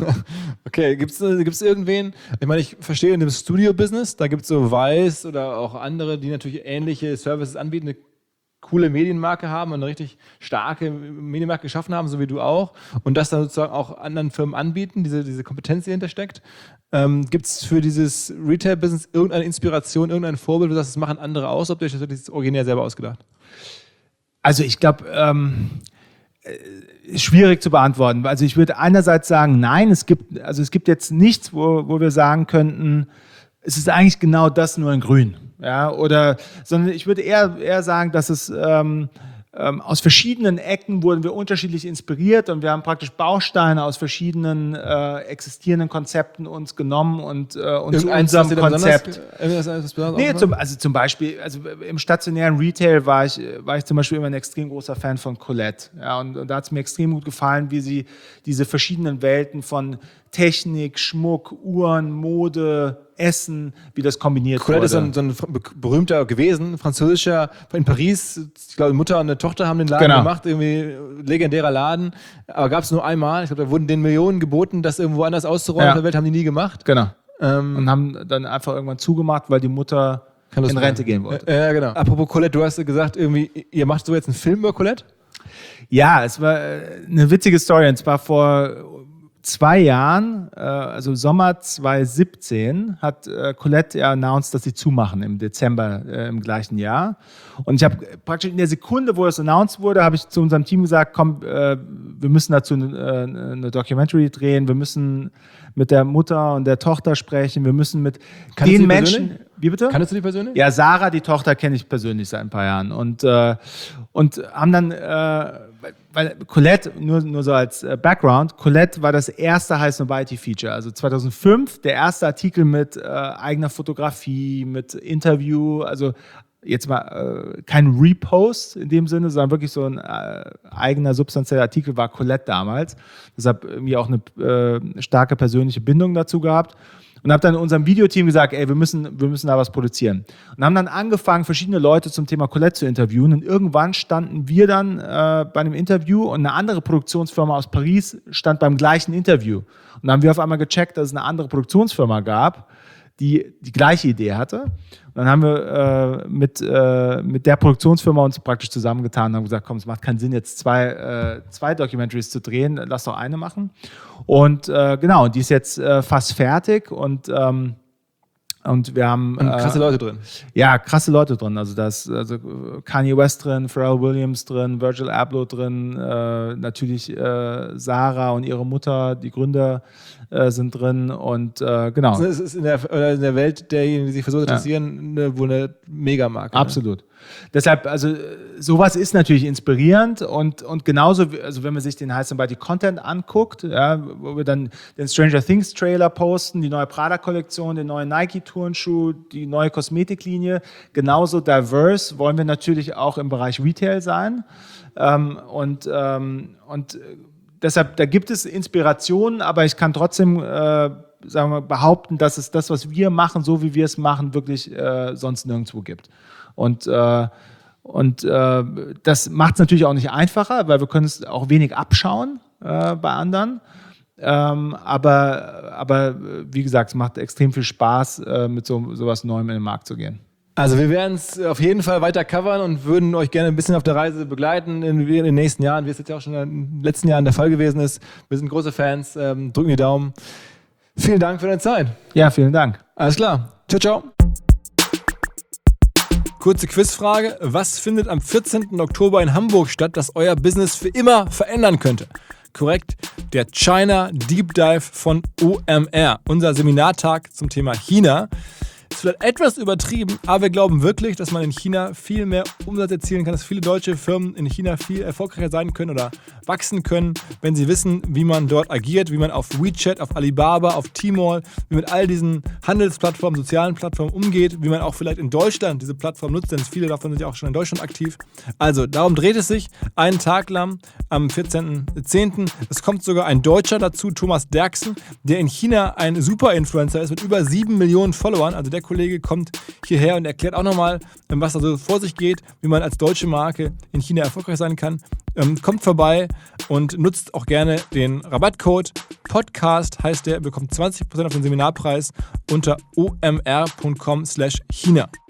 Okay, gibt es irgendwen, ich meine, ich verstehe in dem Studio-Business, da gibt es so Weiß oder auch andere, die natürlich ähnliche Services anbieten, eine coole Medienmarke haben und eine richtig starke Medienmarke geschaffen haben, so wie du auch, und das dann sozusagen auch anderen Firmen anbieten, diese, diese Kompetenz, die dahinter steckt. Ähm, gibt es für dieses Retail-Business irgendeine Inspiration, irgendein Vorbild, das das machen andere aus, ob ihr euch das originär selber ausgedacht? Also ich glaube, ähm, ist schwierig zu beantworten. Also ich würde einerseits sagen, nein, es gibt, also es gibt jetzt nichts, wo, wo wir sagen könnten, es ist eigentlich genau das, nur in grün. Ja, oder, sondern ich würde eher, eher sagen, dass es ähm, ähm, aus verschiedenen Ecken wurden wir unterschiedlich inspiriert und wir haben praktisch Bausteine aus verschiedenen äh, existierenden Konzepten uns genommen und äh, uns zu unserem Konzept. Nee, zum, also zum Beispiel, also im stationären Retail war ich, war ich zum Beispiel immer ein extrem großer Fan von Colette. Ja, und, und da hat es mir extrem gut gefallen, wie sie diese verschiedenen Welten von Technik, Schmuck, Uhren, Mode, Essen, wie das kombiniert Colette wurde. ist so ein, so ein berühmter gewesen, französischer, in Paris, ich glaube, Mutter und eine Tochter haben den Laden genau. gemacht, irgendwie legendärer Laden, aber gab es nur einmal, ich glaube, da wurden denen Millionen geboten, das irgendwo anders auszuräumen, ja. auf der Welt haben die nie gemacht. Genau. Ähm, und haben dann einfach irgendwann zugemacht, weil die Mutter in Rente machen. gehen wollte. Ja, genau. Apropos Colette, du hast gesagt, irgendwie, ihr macht so jetzt einen Film über Colette? Ja, es war eine witzige Story, und zwar vor zwei Jahren, äh, also Sommer zwanzig siebzehn, hat äh, Colette ja announced, dass sie zumachen im Dezember äh, im gleichen Jahr. Und ich habe praktisch in der Sekunde, wo es announced wurde, habe ich zu unserem Team gesagt, komm, äh, wir müssen dazu eine, äh, eine Documentary drehen, wir müssen mit der Mutter und der Tochter sprechen, wir müssen mit Kannst den du die Menschen... persönlich? Wie bitte? Kannst du die persönlich? Ja, Sarah, die Tochter, kenne ich persönlich seit ein paar Jahren. Und, äh, und haben dann... Äh, weil Colette, nur, nur so als äh, Background, Colette war das erste Highsnobiety-Feature. Also zweitausendfünf, der erste Artikel mit äh, eigener Fotografie, mit Interview, also jetzt mal äh, kein Repost in dem Sinne, sondern wirklich so ein äh, eigener substanzieller Artikel war Colette damals. Deshalb irgendwie auch eine äh, starke persönliche Bindung dazu gehabt. Und habe dann in unserem Videoteam gesagt, ey, wir müssen, wir müssen da was produzieren. Und haben dann angefangen, verschiedene Leute zum Thema Colette zu interviewen. Und irgendwann standen wir dann äh, bei einem Interview und eine andere Produktionsfirma aus Paris stand beim gleichen Interview. Und dann haben wir auf einmal gecheckt, dass es eine andere Produktionsfirma gab, die die gleiche Idee hatte. Und dann haben wir äh, mit, äh, mit der Produktionsfirma uns praktisch zusammengetan und haben gesagt, komm, es macht keinen Sinn, jetzt zwei, äh, zwei Documentaries zu drehen, lass doch eine machen. Und äh, genau, die ist jetzt äh, fast fertig und ähm, Und wir haben und krasse äh, Leute drin. Ja, krasse Leute drin. Also da ist also Kanye West drin, Pharrell Williams drin, Virgil Abloh drin, äh, natürlich äh, Sarah und ihre Mutter, die Gründer äh, sind drin und äh, genau. Es ist in der, oder in der Welt derjenigen, die sich für so interessieren, ja. eine, wohl eine Megamarke. Absolut. Ne? Deshalb, also sowas ist natürlich inspirierend und, und genauso, also wenn man sich den Highsnobiety Content anguckt, ja, wo wir dann den Stranger Things Trailer posten, die neue Prada-Kollektion, den neuen Nike-Tour, Turnschuh, die neue Kosmetiklinie. Genauso diverse wollen wir natürlich auch im Bereich Retail sein. Ähm, und, ähm, und deshalb, da gibt es Inspirationen, aber ich kann trotzdem äh, sagen wir, behaupten, dass es das, was wir machen, so wie wir es machen, wirklich äh, sonst nirgendwo gibt. Und äh, Und äh, das macht es natürlich auch nicht einfacher, weil wir können es auch wenig abschauen äh, bei anderen. Ähm, aber, aber wie gesagt, es macht extrem viel Spaß, äh, mit so sowas Neuem in den Markt zu gehen. Also wir werden es auf jeden Fall weiter covern und würden euch gerne ein bisschen auf der Reise begleiten in, in den nächsten Jahren, wie es jetzt ja auch schon in den letzten Jahren der Fall gewesen ist. Wir sind große Fans, ähm, drücken die Daumen. Vielen Dank für deine Zeit. Ja, vielen Dank. Alles klar. Ciao, ciao. Kurze Quizfrage. Was findet am vierzehnten Oktober in Hamburg statt, das euer Business für immer verändern könnte? Korrekt, der China Deep Dive von O M R, unser Seminartag zum Thema China. Ist vielleicht etwas übertrieben, aber wir glauben wirklich, dass man in China viel mehr Umsatz erzielen kann, dass viele deutsche Firmen in China viel erfolgreicher sein können oder wachsen können, wenn sie wissen, wie man dort agiert, wie man auf WeChat, auf Alibaba, auf Tmall, wie mit all diesen Handelsplattformen, sozialen Plattformen umgeht, wie man auch vielleicht in Deutschland diese Plattform nutzt, denn viele davon sind ja auch schon in Deutschland aktiv. Also, darum dreht es sich einen Tag lang am vierzehnten zehnten Es kommt sogar ein Deutscher dazu, Thomas Derksen, der in China ein Super-Influencer ist mit über sieben Millionen Followern. Also der Kollege kommt hierher und erklärt auch nochmal, was da so vor sich geht, wie man als deutsche Marke in China erfolgreich sein kann. Ähm, kommt vorbei und nutzt auch gerne den Rabattcode Podcast, heißt der, bekommt zwanzig Prozent auf den Seminarpreis unter omr punkt com slash China.